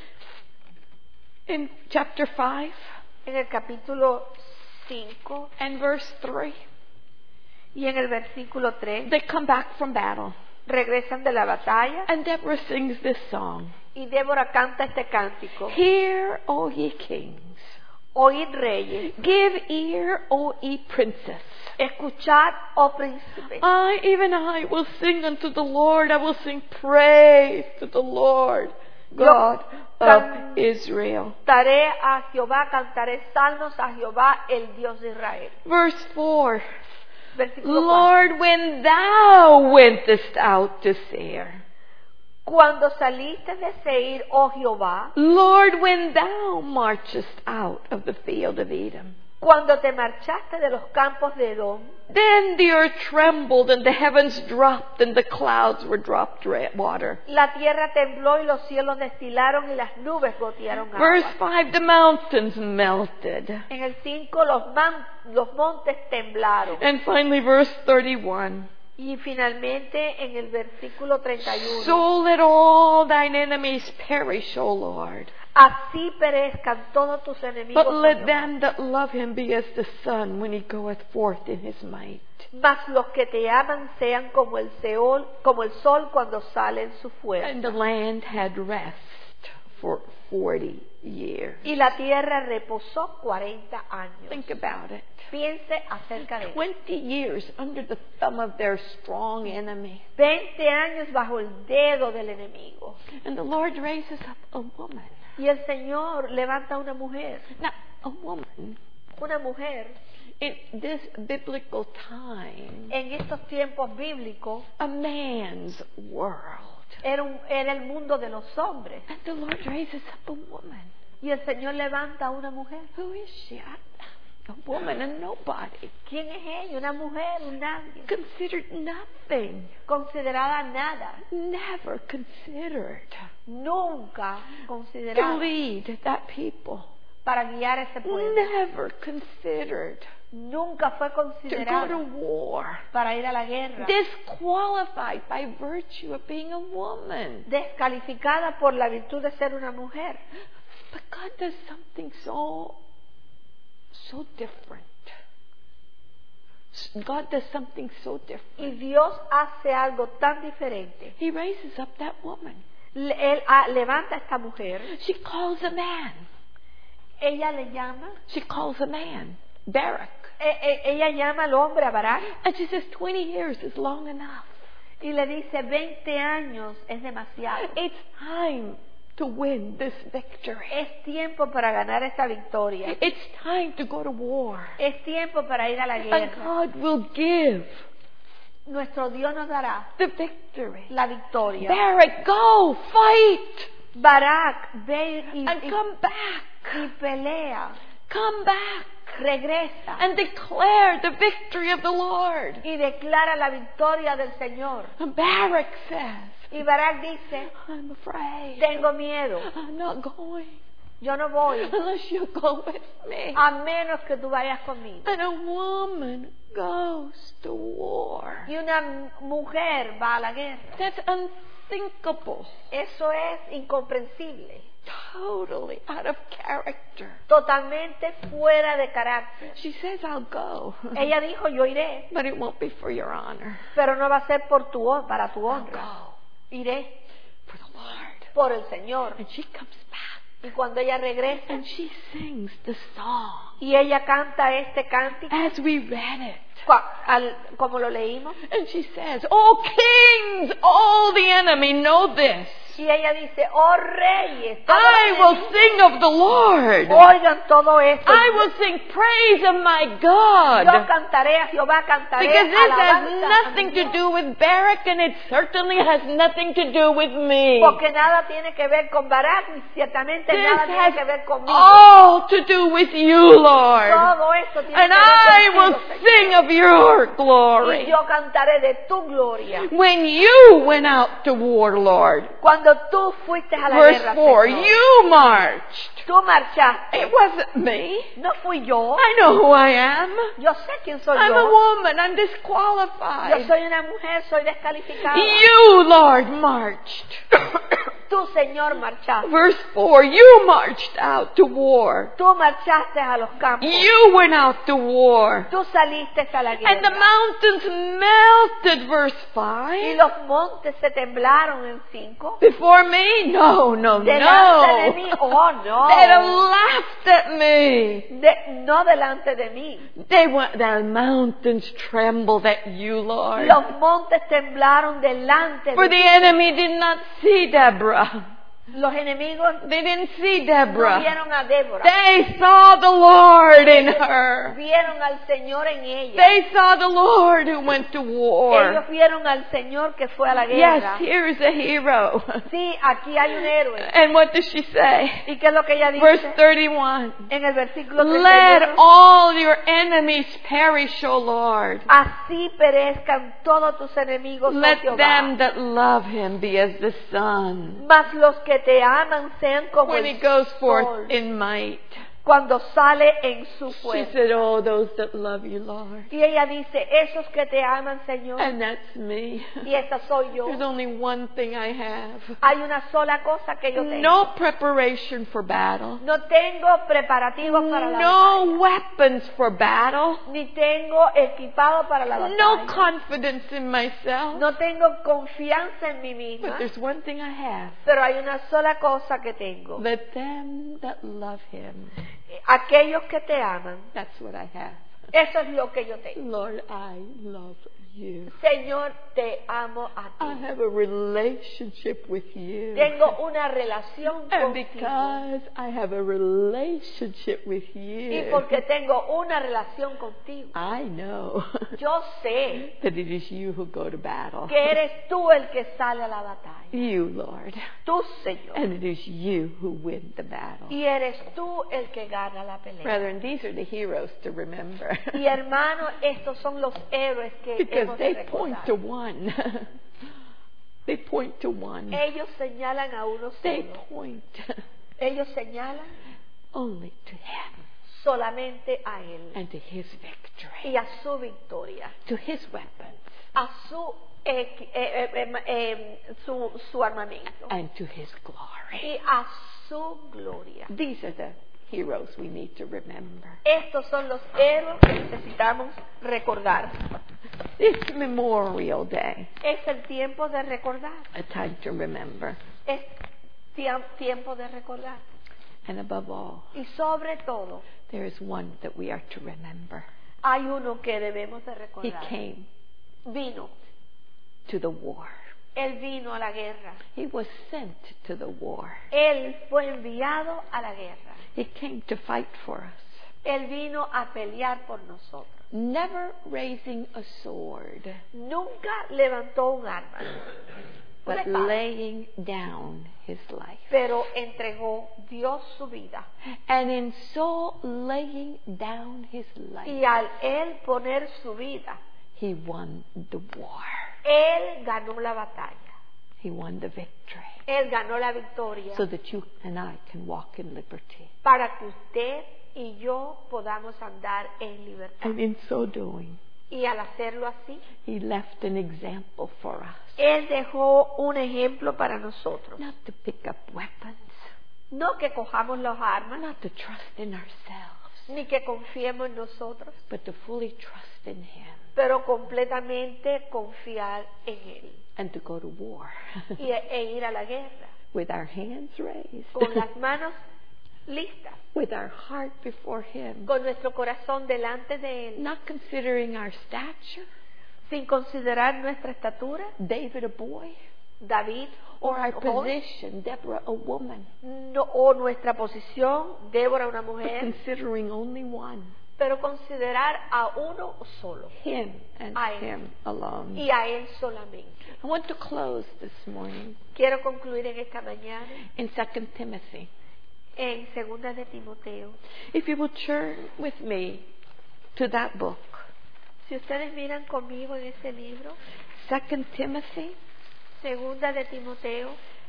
In chapter 5 En el capítulo 5 and verse 3, y en el versículo 3, they come back from battle. regresan de la batalla And Deborah sings this song. y Débora canta este cántico. Hear, O ye kings. Oíd reyes, Give ear, O ye princes. escuchad, oh príncipes. Even I will sing unto the Lord. I will sing praise to the Lord, God of Israel. Cantaré a Jehová, cantaré salmos a Jehová, el Dios de Israel. Verse 4. Versículo 4. Lord, when thou wentest out to Seir. Cuando saliste de Seir, oh Jehová, Lord, when thou marchest out of the field of Edom, cuando te marchaste de los campos de Edom, then the earth trembled and the heavens dropped and the clouds were dropped water. la tierra tembló y los cielos destilaron y las nubes gotearon Verse agua. 5, the mountains melted. En el 5 los montes temblaron. And finally, verse 31. Y finalmente en el versículo 31. So let all thine enemies perish, O Lord. Así perezcan todos tus enemigos. But oh let Jehová. them that love him be as the sun when he goeth forth in his might. Mas los que te aman sean como el sol cuando sale en su fuerza. And the land had rest for 40 years. Y la tierra reposó 40 años. Think about it. Piense acerca de eso. 20 years under the thumb of their strong enemy. 20 años bajo el dedo del enemigo. And the Lord raises up a woman. Y el Señor levanta una mujer. Now, a woman Una mujer in this biblical time, en estos tiempos bíblicos a man's world. era el mundo de los hombres. And the Lord raises up a woman. Y el Señor levanta a una mujer. Who is she? A woman, a nobody. ¿Quién es ella? Una mujer, un nadie. Considered nothing. Considerada nada. Never considered Nunca to considerada lead that people. para guiar ese pueblo. Never considered Nunca fue to go considerada to war. para ir a la guerra. Disqualified by virtue of being a woman. Descalificada por la virtud de ser una mujer. But God does something so different. God does something so Y different. Dios hace algo tan diferente. He raises up that woman. Él levanta a esta mujer. She calls a man. Ella le llama. She calls a man, Barak. Ella llama al hombre a Barak And she says 20 years is long enough. y le dice 20 años es demasiado. It's time to win this victory. Es tiempo para ganar esta victoria. It's time to go to war. Es tiempo para ir a la And guerra. God will give Nuestro Dios nos dará the victory. la victoria. Barak, go, fight, Barak, ve and come back. y pelea. Come back Regresa and declare the victory of the Lord. y declara la victoria del Señor. And Barak says, Y Barak dice, I'm afraid. tengo miedo, I'm not going yo no voy, unless you go with me. a menos que tú vayas conmigo. And a woman goes to war. Y una mujer va a la guerra. That's unthinkable. Eso es incomprensible, Totally out of character. totalmente fuera de carácter. She says, I'll go. Ella dijo, yo iré, But it won't be for your honor. pero no va a ser para tu I'll honra. go Iré for the Lord. por el Señor. And she comes back Y cuando ella regresa and she sings the song y ella canta este cántico, as we read it. como lo leímos, And she says, oh kings, all the enemy know this. y ella dice, oh reyes, todos I los will enemigos, sing of the Lord. oigan todo esto. I will sing praise of my Yo God. cantaré a Jehová, cantaré Because this has alabanza a nothing mi to Dios. do with Barak, and it certainly has nothing to do with me. Porque nada tiene que ver con Barak, y ciertamente This nada tiene has que ver conmigo. all to do with you, Lord. Todo esto tiene And que ver I will contigo, Señor. sing of your Y glory. yo cantaré de tu gloria. When you went out to war, Lord. Cuando tú fuiste a la Verse guerra, 4, Señor, you marched. tú marchaste. It wasn't me. No fui yo. I know who I am. Yo sé quién soy I'm a yo. woman. I'm Yo disqualified. soy una mujer, soy descalificada. You, Lord, marched. Tú, Señor, marchaste. Verse 4, you marched out to war. Tú marchaste a los campos. You went out to war. Tú saliste a la And the guerra. mountains melted, verse Y 5. los montes se temblaron en 5. Before me? No, no, Delante de mí, no. oh no. They'd have laughed at me. No delante de mí. The mountains trembled at you, Lord. Los montes temblaron delante For de the mí. enemy did not see Deborah. Los enemigos They didn't see no Deborah. vieron a Débora. They saw the Lord in her. Vieron al Señor en ella. They saw the Lord who went to war. Ellos vieron al Señor que fue a la Yes, guerra. here's a hero. Sí, aquí hay un héroe. And what does she say? ¿Y qué es lo que ella Verse dice? 31. En el versículo Let 31. all your enemies perish, O Lord. Así perezcan todos tus enemigos, oh Let Jehová. them that love him be as the sun, Mas los que te aman sean como when he el goes sol forth in might. cuando sale en su She fuerza. said, oh, those that love you, Lord. Y ella dice, esos que te aman, Señor, And that's me. y esa soy yo. There's only one thing I have. Hay una sola cosa que yo tengo. No preparation for battle. No tengo preparativos para la No weapons for battle. batalla. Ni tengo equipado para la batalla. No confidence in myself. No tengo confianza en mí But misma. there's one thing I have. Pero hay una sola cosa que tengo. Let them that love him. Aquellos que te aman. That's what I have. Eso es lo que yo tengo. Lord, I love you. Señor, te amo a I ti. have a relationship with you. Tengo una relación And contigo. because I have a relationship with Y you, porque tengo una relación contigo. I know Yo sé that it is you who go to battle. que eres tú el que sale a la batalla. You, Lord. Tú, Señor. And it is you who win the battle. Y eres tú el que gana la pelea. Brethren, these are the heroes to remember. Y hermano, estos son los héroes que Because hemos de they point to recordar. one. They point to one. Ellos señalan a uno They solo. point Ellos señalan only to him solamente a él and to his victory, y a su victoria, to his weapons a su armamento and to his glory. y a su gloria. These are the heroes we need to remember. Estos son los héroes que necesitamos recordar. It's Memorial Day, Es el tiempo de recordar. a time to remember. Es tiempo de recordar. And above all, Y sobre todo, there is one that we are to remember. hay uno que debemos de He recordar. came Vino. to the war. Él vino a la guerra. He was sent to the war. Él fue enviado a la guerra. He came to fight for us, Él vino a pelear por nosotros. never raising a sword, Nunca levantó un arma, una but espada, laying down his life. pero entregó, dio su vida. And in so laying down his life, Y al él poner su vida, he won the war. él ganó la batalla. He won the victory. Él ganó la victoria So that you and I can walk in liberty. para que usted y yo podamos andar en libertad. And in so doing, Y al hacerlo así, he left an example for us. él dejó un ejemplo para nosotros. Not to pick up weapons, No que cojamos las armas, not to trust in ourselves, ni que confiemos en nosotros, but to fully trust in him pero completamente confiar en él and to go to war e ir a la guerra with our hands raised, con las manos listas, with our heart before him, con nuestro corazón delante de él, not considering our stature, sin considerar nuestra estatura, David a boy, David or our un joven, position, Deborah a woman, o nuestra posición, Débora una but mujer, considering only one, pero considerar a uno solo him and I- him alone. y a él solamente. I want to close this morning Quiero concluir en esta mañana in 2 Timothy. en 2 de Timoteo. If you will turn with me to that book, Si ustedes miran conmigo en ese libro, 2 Timothy 2 de Timoteo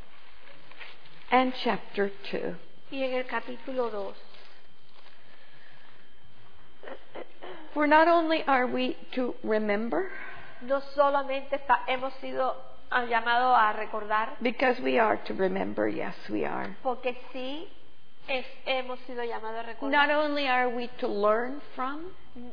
and chapter 2. y en el capítulo 2. For not only are we to remember, No solamente hemos sido llamados a recordar, because we are to remember, yes, we are. porque sí hemos sido llamados a Not recordar, only are we to learn from,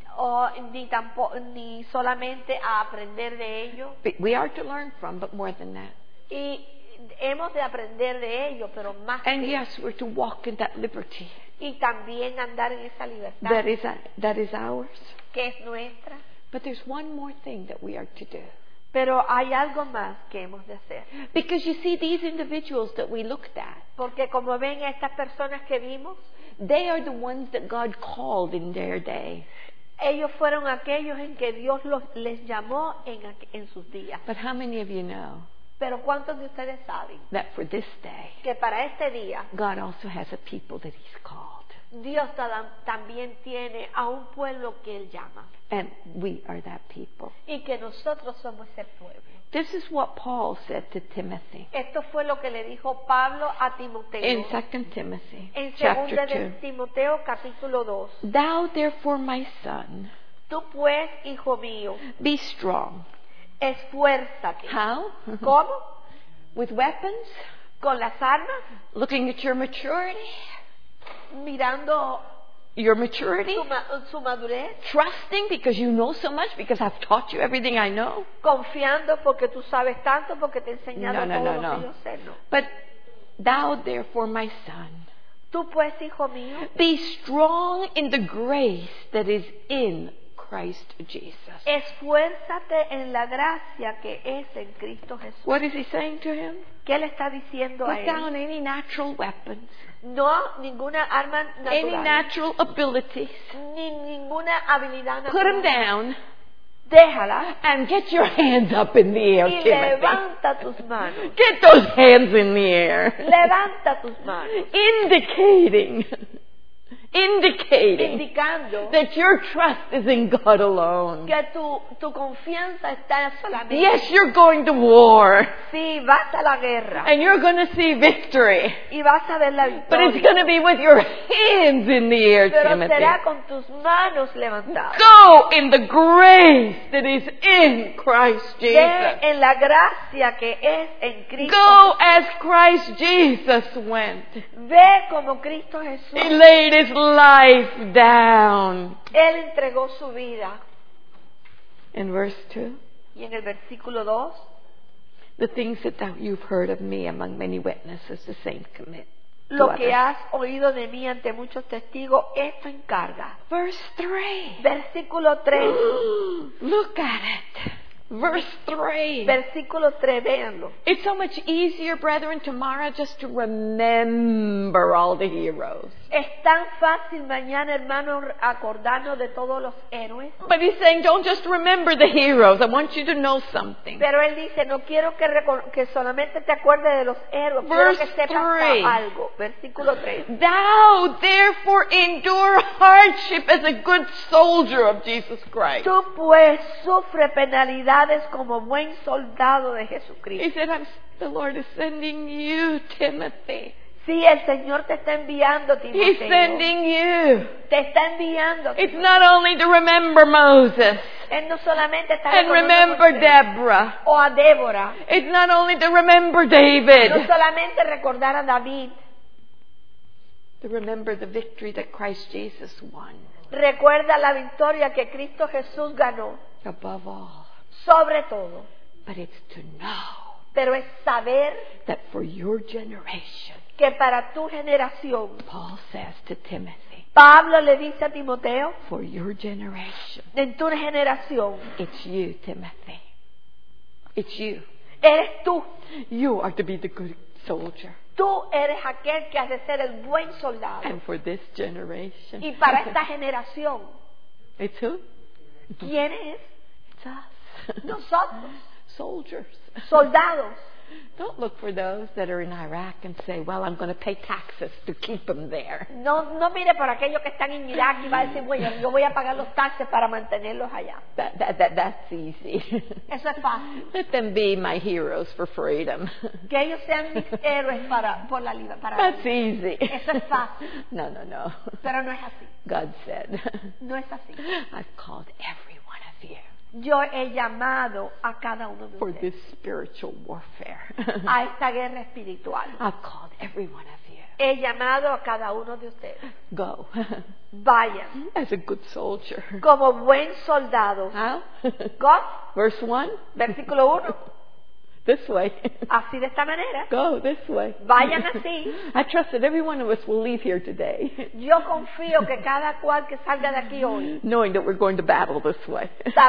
ni solamente a aprender de ello, but we are to learn from, but more than that. y hemos de aprender de ello, pero más And que yes, we're to walk in that liberty y también andar en esa libertad that is ours. que es nuestra. But there's one more thing that we are to do. Pero hay algo más que hemos de hacer. Because you see, these individuals that we looked at, Porque como ven estas personas que vimos, they are the ones that God called in their day. ellos fueron aquellos en que Dios les llamó en sus días. But how many of you know Pero ¿cuántos de ustedes saben that for this day, que para este día God also has a people that He's called? Dios también tiene a un pueblo que Él llama? And we are that people. Y que nosotros somos ese pueblo. This is what Paul said to Timothy Esto fue lo que le dijo Pablo a Timoteo in 2 Timothy en chapter 2 de 2. Timoteo capítulo 2. Thou therefore, my son, Tú pues, hijo mío, be strong. esfuérzate. How? ¿Cómo? With weapons? Con las armas, Looking at your maturity? mirando Your maturity? su madurez, Trusting because you know so much, because I've taught you everything I know? confiando porque tú sabes tanto, porque te he enseñado No, todo no, lo no. que yo sé. No. But thou therefore, my son, Tú pues, hijo mío, be strong in the grace that is in Christ Jesus. esfuérzate en la gracia que es en Cristo Jesús. What is he saying to him? ¿Qué le está diciendo a Put él? down any natural weapons, No ninguna arma any natural, natural abilities. ni ninguna habilidad Put them natural. down Déjala and get your hands up in the air, y Timothy. levanta tus manos. Get those hands in the air. Levanta tus manos. Indicating Indicando that your trust is in God alone. que tu confianza está solamente. Yes, you're going to war Sí, vas a la guerra and you're going to see victory, y vas a ver la but it's victoria. going to be with your hands in the air, Pero Timothy. será con tus manos levantadas. Go in the grace that is in Christ Ve Jesus. en la gracia que es en Cristo. Go as Christ Jesus went. Ve como Cristo Jesús. He laid his life down. Él entregó su vida. In verse 2, Y en el versículo 2, the things that you've heard of me among many witnesses, the same commit to lo que others. has oído de mí ante muchos testigos, esto encarga. Verse 3. Versículo 3. Look at it. Verse 3. Versículo 3, véanlo. It's so much easier, brethren, tomorrow just to remember all the heroes. Es tan fácil mañana, hermano, acordarnos de todos los héroes. But he's saying, don't just remember the heroes. I want you to know something. Pero él dice, no quiero que solamente te acuerdes de los héroes, quiero que Verse sepas 3. algo. Versículo 3. Thou therefore endure hardship as a good soldier of Jesus Christ. Tú pues sufre penalidades como buen soldado de He Jesucristo. said, the Lord is sending you, Timothy. Sí, el Señor te está enviando, He's Timoteo. sending you. Te está enviando. It's not only to remember Moses Él no solamente está and recordando a remember Moisés Deborah. o a Débora. It's not only to remember No David. solamente recordar a David. To remember the victory that Christ Jesus won. Recuerda la victoria que Cristo Jesús ganó. Above all. Sobre todo. But it's to know Pero es saber that for your generation, que para tu generación, Paul says to Timothy, Pablo le dice a Timoteo, for your generation, en tu generación, it's you, Timothy. It's you. eres tú. You are to be the good soldier. Tú eres aquel que has de ser el buen soldado. And for this generation, Y para esta generación, it's who? ¿quién es? It's us. Nosotros, Soldiers. soldados. Don't look for those that are in Iraq and say, well, I'm going to pay taxes to keep them there. No mire por aquellos que están en Irak y va a decir, bueno, yo voy a pagar los taxes para mantenerlos allá. That's easy. Eso es fácil. Let them be my heroes for freedom. Que ellos sean mis héroes por la libertad. That's easy. Eso es fácil. No. Pero no es así. God said, No es así. I've called every one of you Yo he llamado a cada uno de for ustedes this spiritual warfare. a esta guerra espiritual. I've called every one of you. He llamado a cada uno de ustedes. Go Vayan as a good soldier. como buen soldado. How? God, Verse 1. versículo 1. this way. Así de esta manera. Go this way. Vayan así. I trust that every one of us will leave here today Yo confío que cada cual que salga de aquí hoy, knowing that we're going to battle this way.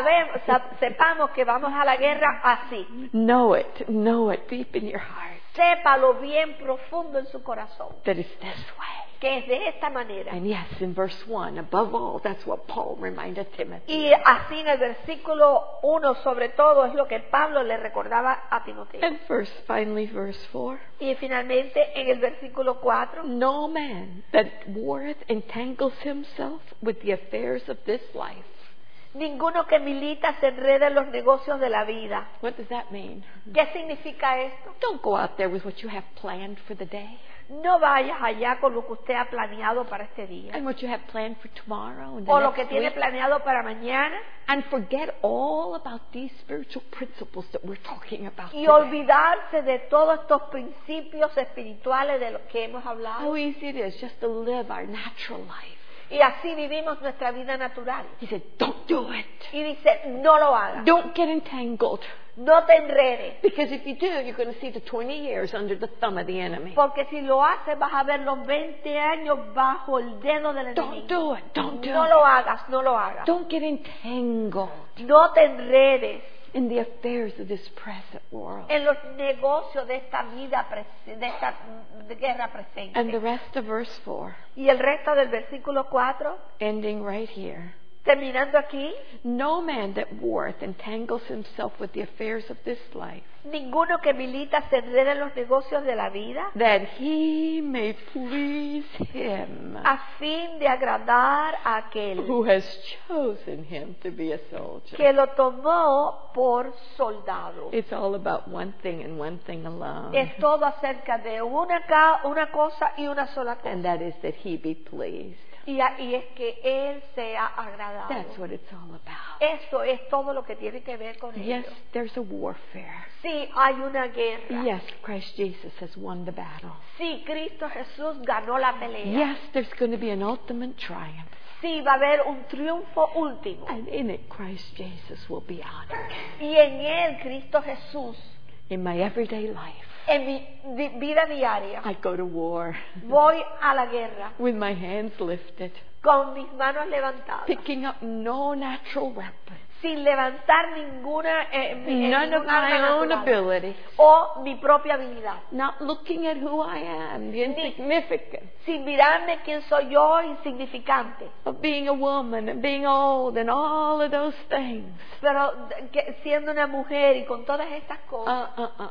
sepamos que vamos a la guerra así. Know it deep in your heart Sépalo bien profundo en su corazón, that it's this way. que es de esta manera. And yes, in verse 1, above all, that's what Paul reminded Timothy. Y así en el versículo 1 sobre todo es lo que Pablo le recordaba a Timoteo. And finally, verse 4. Y finalmente en el versículo 4, No man that warreth entangles himself with the affairs of this life. ninguno que milita se enreda en los negocios de la vida. What does that mean? ¿Qué significa esto? Don't go out there with what you have planned for the day No vayas allá con lo que usted ha planeado para este día, and what you have planned for tomorrow and the o lo que next tiene week, planeado para mañana, and forget all about these spiritual principles that we're talking about y today. olvidarse de todos estos principios espirituales de los que hemos hablado. How easy it is just to live our natural life. Y así vivimos nuestra vida natural. He said, don't do it. Y dice, no lo hagas, Don't get entangled. no te enredes, Because if you do, you're going to see the 20 years under the thumb of the enemy. porque si lo haces vas a ver los 20 años bajo el dedo del Don't enemigo. do it. Don't do No it. lo hagas, no lo hagas. Don't get entangled No te enredes in the affairs of this present world. en los negocios de esta vida, de esta guerra And the presente. rest of verse 4, Y el resto del versículo 4, ending right here. terminando aquí, No man that warreth entangles himself with the affairs of this life, ninguno que milita se enreda en los negocios de la vida, that he may please him a fin de agradar a aquel who has chosen him to be a soldier. que lo tomó por soldado. It's all about one thing and one thing alone. Es todo acerca de una cosa y una sola cosa. And that is that he be pleased. Y es que Él sea agradado. That's what it's all about. Eso es todo lo que tiene que ver con Yes, ello. there's a warfare. Sí, hay una guerra. Yes, Christ Jesus has won the battle. Sí, Cristo Jesús ganó la pelea. Yes, there's going to be an ultimate triumph. Sí, va a haber un triunfo último. And in it, Christ Jesus will be honored. Y en Él, Cristo Jesús, In my everyday life, en mi vida diaria, I go to war voy a la guerra with my hands lifted, con mis manos levantadas, picking up no natural weapon, sin levantar ninguna none of my arma own natural, abilities, o mi propia habilidad, not looking at who I am, the insignificance sin mirarme quién soy yo, insignificante, of being a woman and being old and all of those things. pero siendo una mujer y con todas estas cosas.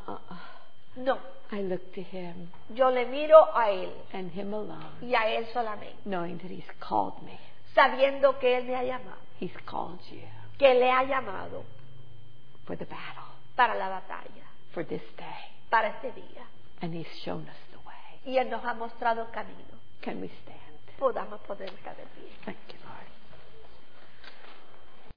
No, I look to Him yo le miro a Él and Him alone, y a Él solamente, knowing that He's called me. sabiendo que Él me ha llamado, He's called you que le ha llamado for the battle, para la batalla, for this day, para este día. and He's shown us the way. Y Él nos ha mostrado el camino. Can we stand? Podamos poder estar de pie. Thank you, Lord.